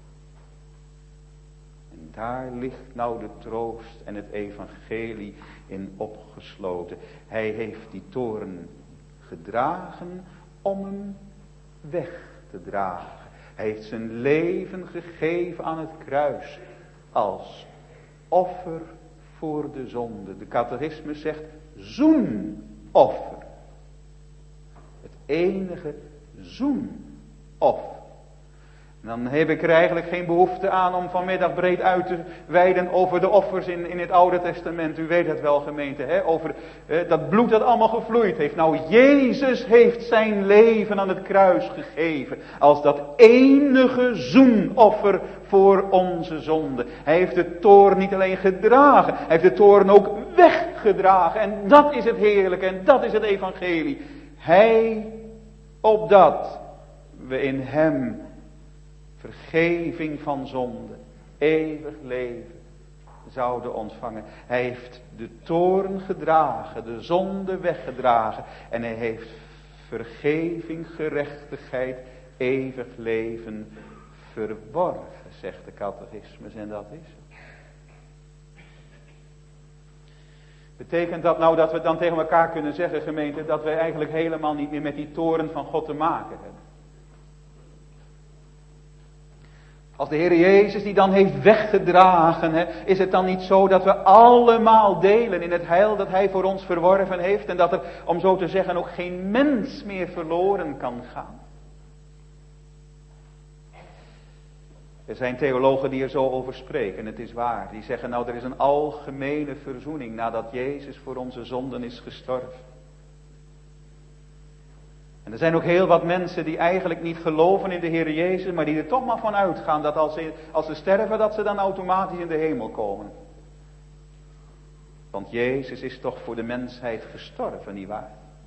Speaker 1: En daar ligt nou de troost en het evangelie in opgesloten. Hij heeft die toorn gedragen om hem weg te dragen. Hij heeft zijn leven gegeven aan het kruis als offer voor de zonde. De catechismus zegt zoenoffer. Het enige zoenoffer. En dan heb ik er eigenlijk geen behoefte aan om vanmiddag breed uit te wijden over de offers in, in het Oude Testament. U weet het wel, gemeente, hè? Over eh, dat bloed dat allemaal gevloeid heeft. Nou, Jezus heeft zijn leven aan het kruis gegeven als dat enige zoenoffer voor onze zonde. Hij heeft de toorn niet alleen gedragen, hij heeft de toorn ook weggedragen. En dat is het heerlijke en dat is het evangelie. Hij, opdat we in hem vergeving van zonde, eeuwig leven zouden ontvangen. Hij heeft de toorn gedragen, de zonde weggedragen. En hij heeft vergeving, gerechtigheid, eeuwig leven verworven, zegt de catechismus. En dat is het. Betekent dat nou dat we dan tegen elkaar kunnen zeggen, gemeente, dat wij eigenlijk helemaal niet meer met die toorn van God te maken hebben? Als de Heer Jezus die dan heeft weggedragen, hè, is het dan niet zo dat we allemaal delen in het heil dat Hij voor ons verworven heeft en dat er, om zo te zeggen, ook geen mens meer verloren kan gaan? Er zijn theologen die er zo over spreken, het is waar. Die zeggen nou er is een algemene verzoening nadat Jezus voor onze zonden is gestorven. En er zijn ook heel wat mensen die eigenlijk niet geloven in de Heer Jezus, maar die er toch maar van uitgaan dat als ze, als ze sterven, dat ze dan automatisch in de hemel komen. Want Jezus is toch voor de mensheid gestorven, nietwaar?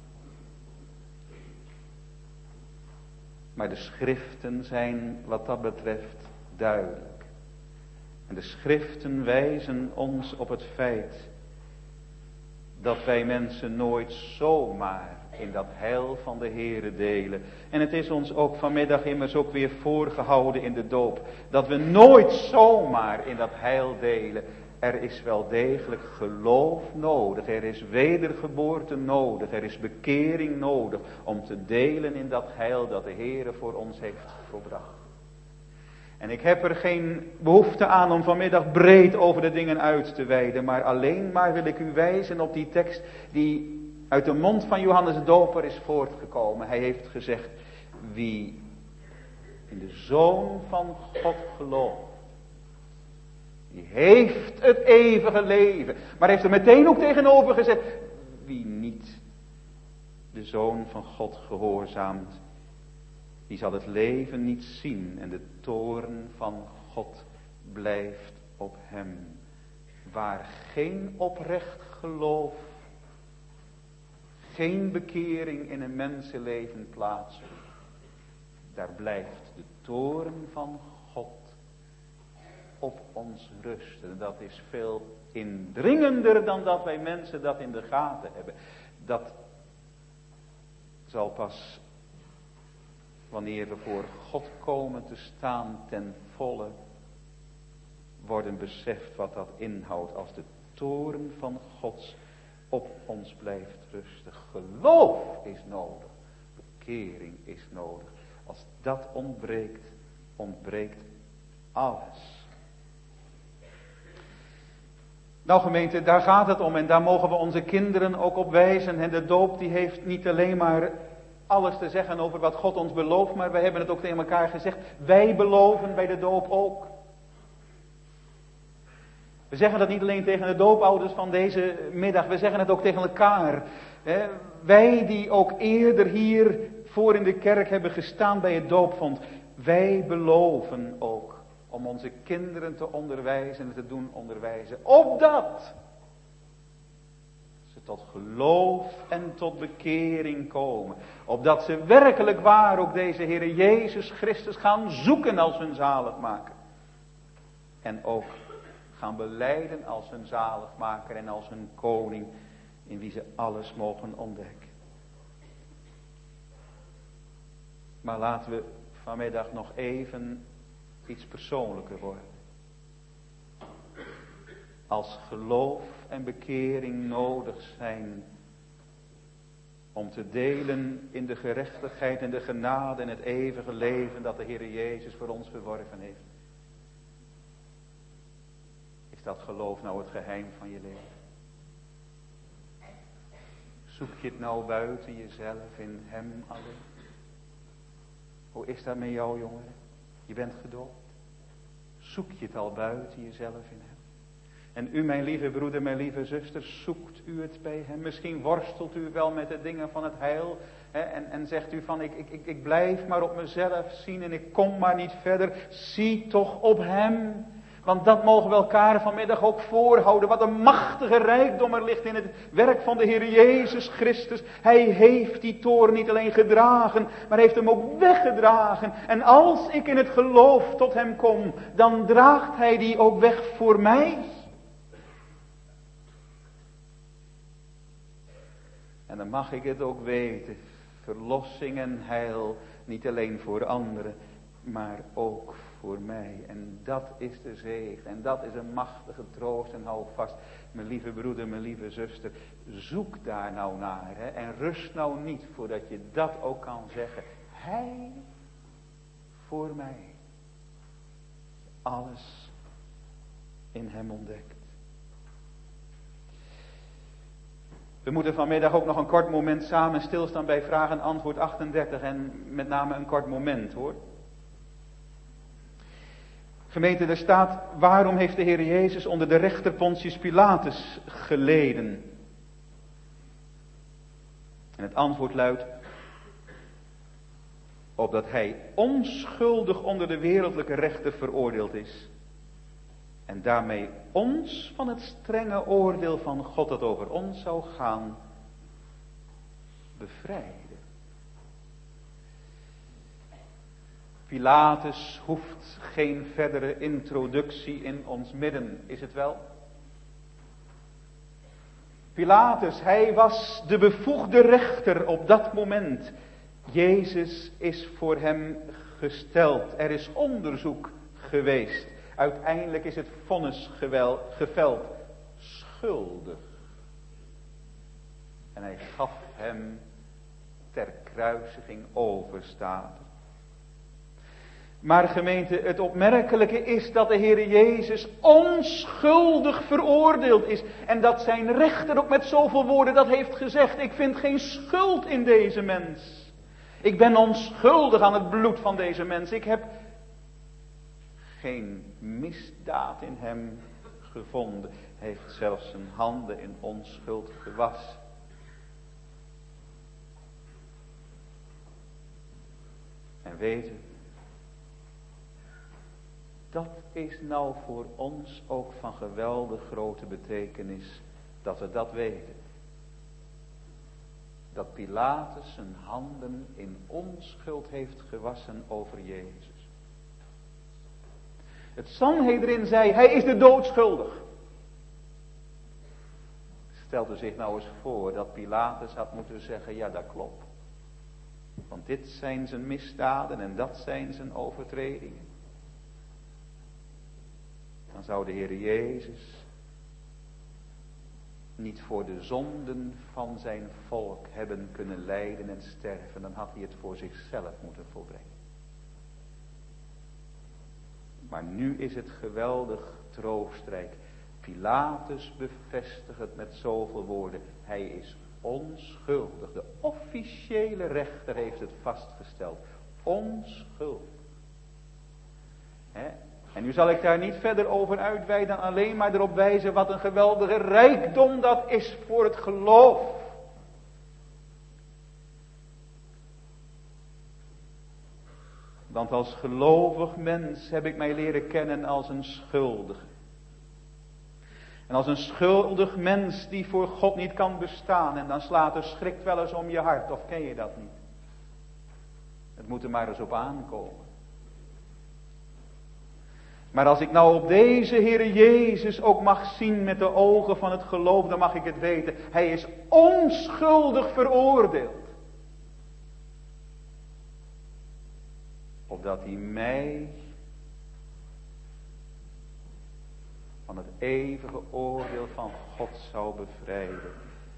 Speaker 1: Maar de schriften zijn wat dat betreft duidelijk. En de schriften wijzen ons op het feit dat wij mensen nooit zomaar in dat heil van de Heere delen. En het is ons ook vanmiddag immers ook weer voorgehouden in de doop. Dat we nooit zomaar in dat heil delen. Er is wel degelijk geloof nodig. Er is wedergeboorte nodig. Er is bekering nodig om te delen in dat heil dat de Heere voor ons heeft volbracht. En ik heb er geen behoefte aan om vanmiddag breed over de dingen uit te wijden. Maar alleen maar wil ik u wijzen op die tekst die uit de mond van Johannes de Doper is voortgekomen. Hij heeft gezegd, wie in de Zoon van God gelooft, die heeft het eeuwige leven. Maar heeft er meteen ook tegenover gezet, wie niet de Zoon van God gehoorzaamt, die zal het leven niet zien en de toorn van God blijft op hem. Waar geen oprecht geloof, geen bekering in een mensenleven plaatsvindt, daar blijft de toorn van God op ons rusten. Dat is veel indringender dan dat wij mensen dat in de gaten hebben. Dat zal pas wanneer we voor God komen te staan ten volle worden beseft wat dat inhoudt als de toorn van Gods op ons blijft rusten. Geloof is nodig. Bekering is nodig. Als dat ontbreekt, ontbreekt alles. Nou gemeente, daar gaat het om en daar mogen we onze kinderen ook op wijzen. En de doop die heeft niet alleen maar alles te zeggen over wat God ons belooft, maar wij hebben het ook tegen elkaar gezegd. Wij beloven bij de doop ook. We zeggen dat niet alleen tegen de doopouders van deze middag, we zeggen het ook tegen elkaar. Wij die ook eerder hier voor in de kerk hebben gestaan bij het doopvond. Wij beloven ook om onze kinderen te onderwijzen en te doen onderwijzen. Opdat ze tot geloof en tot bekering komen. Opdat ze werkelijk waar ook deze Heere Jezus Christus gaan zoeken als hun zaligmaker. En ook gaan belijden als hun zaligmaker en als hun koning, in wie ze alles mogen ontdekken. Maar laten we vanmiddag nog even iets persoonlijker worden. Als geloof en bekering nodig zijn om te delen in de gerechtigheid en de genade en het eeuwige leven dat de Heer Jezus voor ons verworven heeft. Is dat geloof nou het geheim van je leven? Zoek je het nou buiten jezelf in Hem alleen? Hoe is dat met jou, jongeren? Je bent gedoopt. Zoek je het al buiten jezelf in Hem? En u, mijn lieve broeder, mijn lieve zuster, zoekt u het bij Hem? Misschien worstelt u wel met de dingen van het heil. Hè, en, en zegt u van, ik, ik, ik, ik blijf maar op mezelf zien en ik kom maar niet verder. Zie toch op Hem. Want dat mogen we elkaar vanmiddag ook voorhouden. Wat een machtige rijkdom er ligt in het werk van de Heer Jezus Christus. Hij heeft die toorn niet alleen gedragen, maar heeft hem ook weggedragen. En als ik in het geloof tot Hem kom, dan draagt Hij die ook weg voor mij. En dan mag ik het ook weten. Verlossing en heil, niet alleen voor anderen, maar ook voor mij. En dat is de zegen. En dat is een machtige troost. En hou vast, mijn lieve broeder, mijn lieve zuster. Zoek daar nou naar. Hè? En rust nou niet voordat je dat ook kan zeggen. Hij voor mij. Alles in Hem ontdekt. We moeten vanmiddag ook nog een kort moment samen stilstaan bij vraag en antwoord achtendertig. En met name een kort moment, hoor. Gemeente, er staat, waarom heeft de Heer Jezus onder de rechter Pontius Pilatus geleden? En het antwoord luidt, opdat Hij onschuldig onder de wereldlijke rechter veroordeeld is. En daarmee ons van het strenge oordeel van God dat over ons zou gaan, bevrijden. Pilatus hoeft geen verdere introductie in ons midden, is het wel? Pilatus, hij was de bevoegde rechter op dat moment. Jezus is voor hem gesteld. Er is onderzoek geweest. Uiteindelijk is het vonnis geveld. Schuldig. En hij gaf hem ter kruisiging over, staat. Maar gemeente, het opmerkelijke is dat de Heer Jezus onschuldig veroordeeld is. En dat zijn rechter ook met zoveel woorden dat heeft gezegd. Ik vind geen schuld in deze mens. Ik ben onschuldig aan het bloed van deze mens. Ik heb geen misdaad in hem gevonden. Hij heeft zelfs zijn handen in onschuld gewassen. En weet u, dat is nou voor ons ook van geweldig grote betekenis, dat we dat weten. Dat Pilatus zijn handen in onschuld heeft gewassen over Jezus. Het Sanhedrin zei, hij is de dood schuldig. Stelde zich nou eens voor dat Pilatus had moeten zeggen, ja dat klopt. Want dit zijn zijn misdaden en dat zijn zijn overtredingen. Dan zou de Heer Jezus niet voor de zonden van zijn volk hebben kunnen lijden en sterven. Dan had hij het voor zichzelf moeten volbrengen. Maar nu is het geweldig troostrijk. Pilatus bevestigt het met zoveel woorden. Hij is onschuldig. De officiële rechter heeft het vastgesteld. Onschuldig. He? En nu zal ik daar niet verder over uitweiden, alleen maar erop wijzen wat een geweldige rijkdom dat is voor het geloof. Want als gelovig mens heb ik mij leren kennen als een schuldige. En als een schuldig mens die voor God niet kan bestaan. En dan slaat er schrik wel eens om je hart. Of ken je dat niet? Het moet er maar eens op aankomen. Maar als ik nou op deze Heere Jezus ook mag zien met de ogen van het geloof, dan mag ik het weten. Hij is onschuldig veroordeeld. Opdat hij mij van het eeuwige oordeel van God zou bevrijden.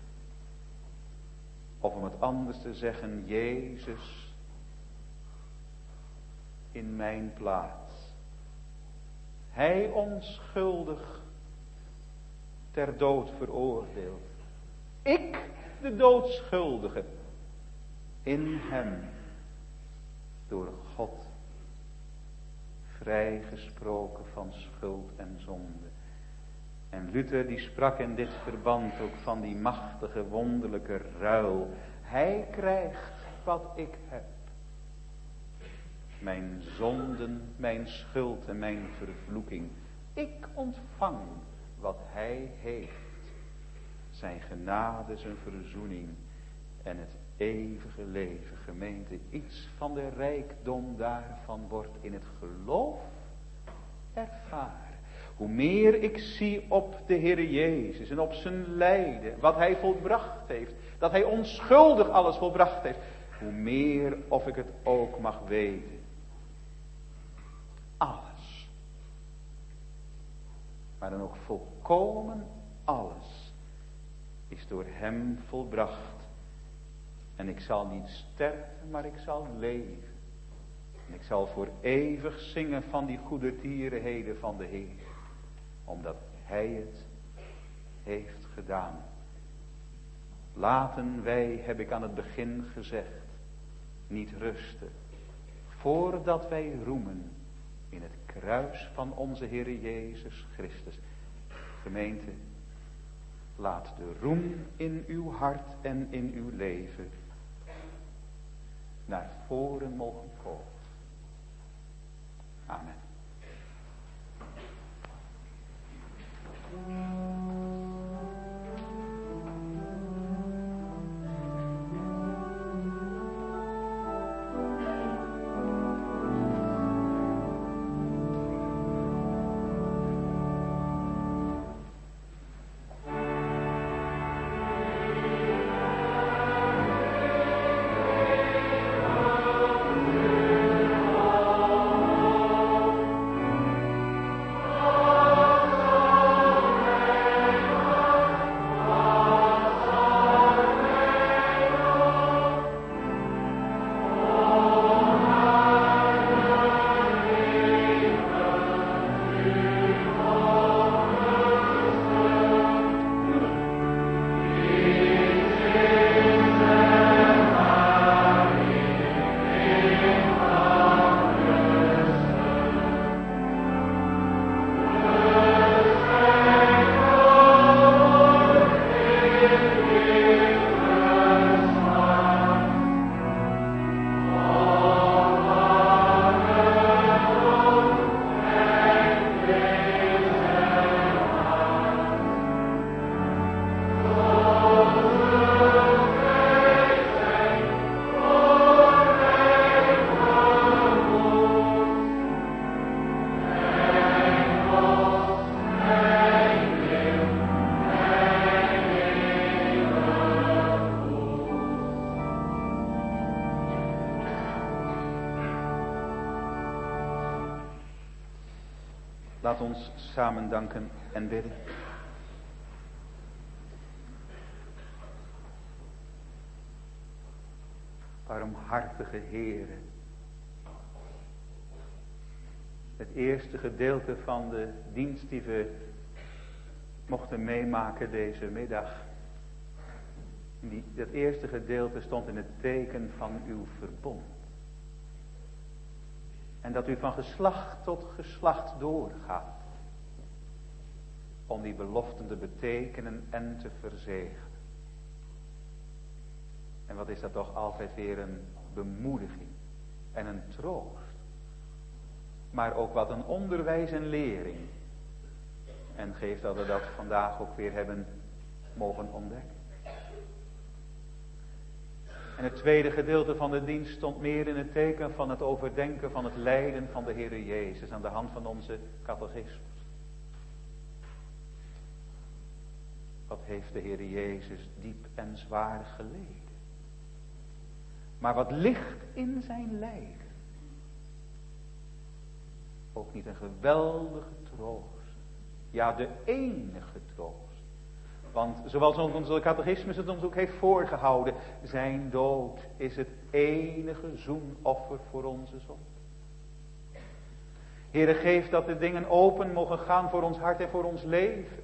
Speaker 1: Of om het anders te zeggen, Jezus in mijn plaats. Hij onschuldig ter dood veroordeeld. Ik de doodschuldige. In hem door God vrijgesproken van schuld en zonde. En Luther die sprak in dit verband ook van die machtige wonderlijke ruil. Hij krijgt wat ik heb. Mijn zonden, mijn schuld en mijn vervloeking. Ik ontvang wat hij heeft. Zijn genade, zijn verzoening en het eeuwige leven. Gemeente, iets van de rijkdom daarvan wordt in het geloof ervaren. Hoe meer ik zie op de Heere Jezus en op zijn lijden, wat hij volbracht heeft, dat hij onschuldig alles volbracht heeft, hoe meer of ik het ook mag weten. Alles. Maar dan ook volkomen alles is door hem volbracht. En ik zal niet sterven, maar ik zal leven. En ik zal voor eeuwig zingen van die goede tierenheden van de Heer. Omdat hij het heeft gedaan. Laten wij, heb ik aan het begin gezegd, niet rusten. Voordat wij roemen in het kruis van onze Heere Jezus Christus. Gemeente, laat de roem in uw hart en in uw leven naar voren mogen komen. Amen. Laat ons samen danken en bidden. Barmhartige Heere. Het eerste gedeelte van de dienst die we mochten meemaken deze middag. Die, dat eerste gedeelte stond in het teken van uw verbond. En dat u van geslacht tot geslacht doorgaat. Om die beloften te betekenen en te verzegelen. En wat is dat toch altijd weer een bemoediging en een troost. maar ook wat een onderwijs en lering. En geef dat we dat vandaag ook weer hebben mogen ontdekken. En het tweede gedeelte van de dienst stond meer in het teken van het overdenken van het lijden van de Heere Jezus aan de hand van onze catechismus. Wat heeft de Heere Jezus diep en zwaar geleden. Maar wat ligt in zijn lijden. Ook niet een geweldige troost. Ja, de enige troost. Want zoals onze catechismus het ons ook heeft voorgehouden. Zijn dood is het enige zoenoffer voor onze zonde. Heere, geef dat de dingen open mogen gaan voor ons hart en voor ons leven.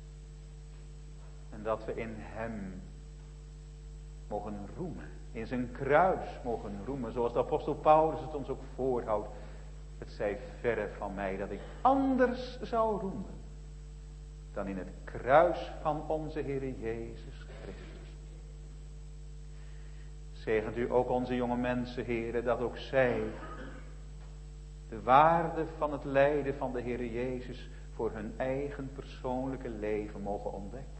Speaker 1: En dat we in hem mogen roemen. In zijn kruis mogen roemen. Zoals de apostel Paulus het ons ook voorhoudt. Het zij verre van mij dat ik anders zou roemen. Dan in het kruis van onze Heere Jezus Christus. Zegent u ook onze jonge mensen, Heere, dat ook zij de waarde van het lijden van de Heere Jezus voor hun eigen persoonlijke leven mogen ontdekken.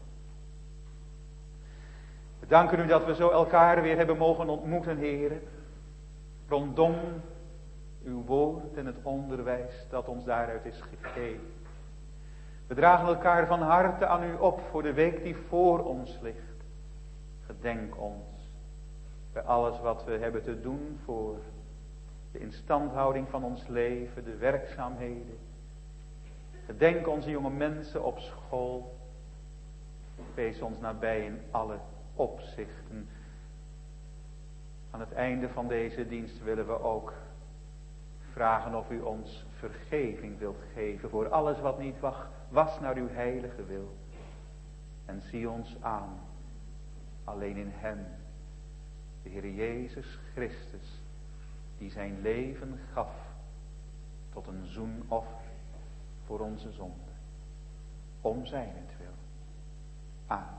Speaker 1: We danken u dat we zo elkaar weer hebben mogen ontmoeten, Heere. Rondom uw woord en het onderwijs dat ons daaruit is gegeven. We dragen elkaar van harte aan u op voor de week die voor ons ligt. Gedenk ons bij alles wat we hebben te doen voor de instandhouding van ons leven, de werkzaamheden. Gedenk onze jonge mensen op school. Wees ons nabij in alle opzichten. Aan het einde van deze dienst willen we ook vragen of u ons vergeving wilt geven voor alles wat niet was naar uw heilige wil. En zie ons aan, alleen in hem, de Heer Jezus Christus, die zijn leven gaf tot een zoenoffer voor onze zonde. Om zijnentwil. Amen.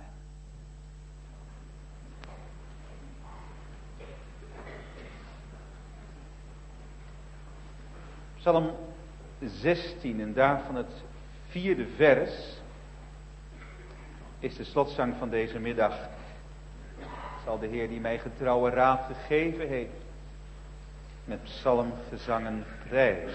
Speaker 1: Psalm zestien en daarvan het vierde vers is de slotzang van deze middag. Zal de Heer die mij getrouwe raad gegeven heeft met psalmgezangen prijzen.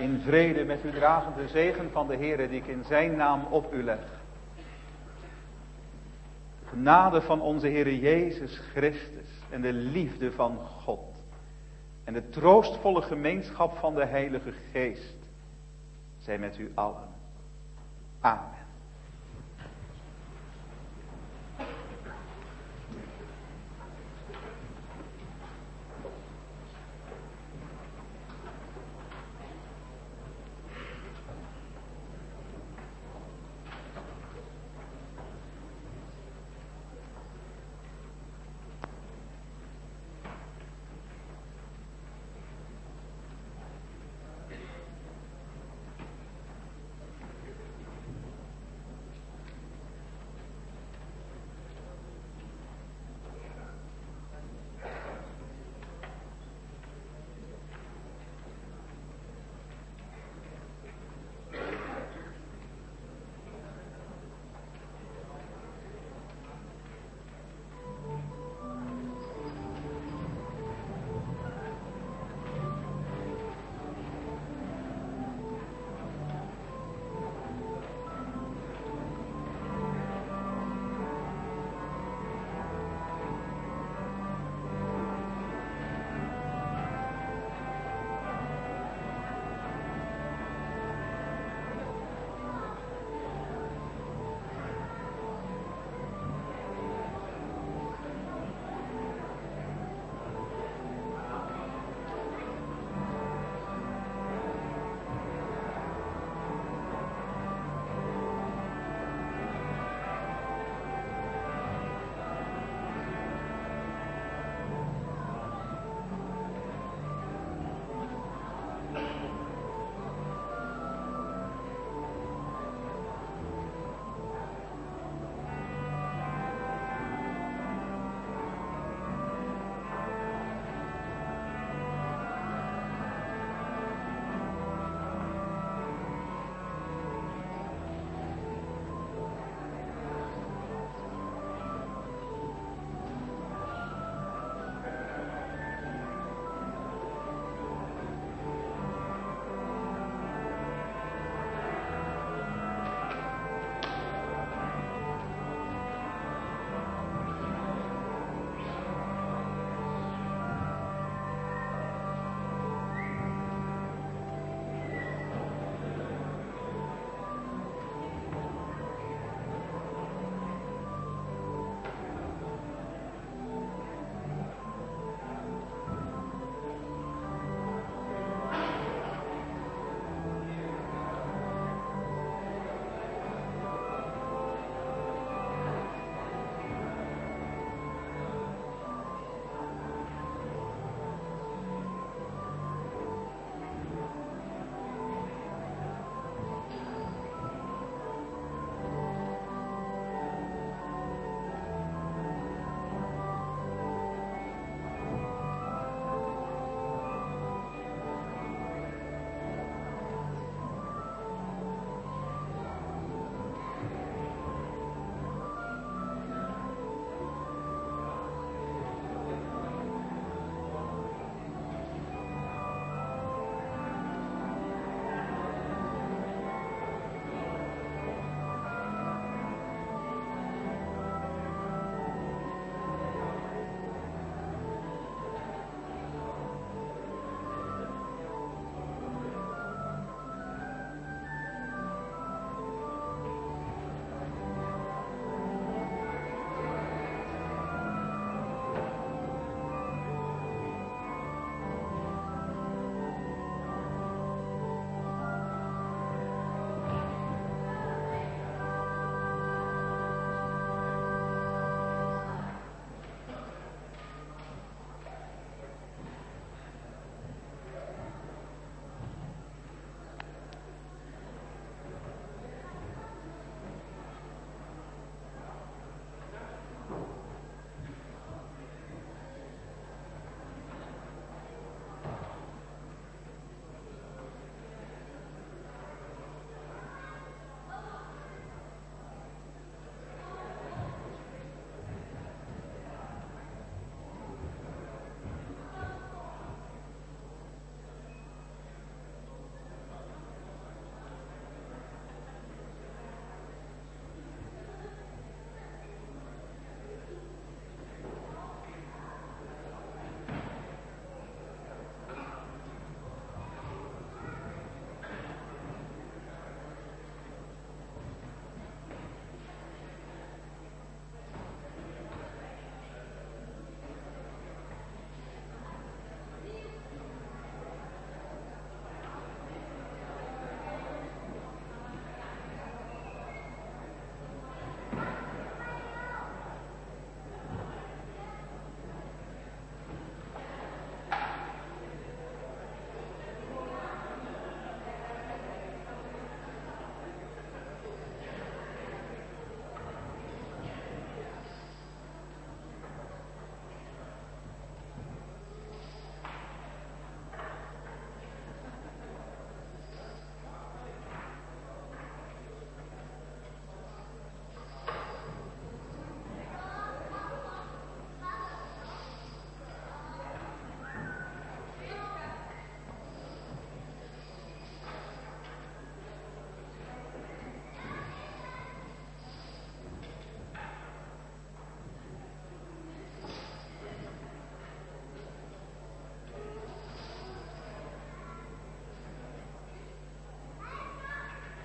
Speaker 1: In vrede met u dragen de zegen van de Heere die ik in zijn naam op u leg. De genade van onze Heere Jezus Christus en de liefde van God en de troostvolle gemeenschap van de Heilige Geest zij met u allen. Amen.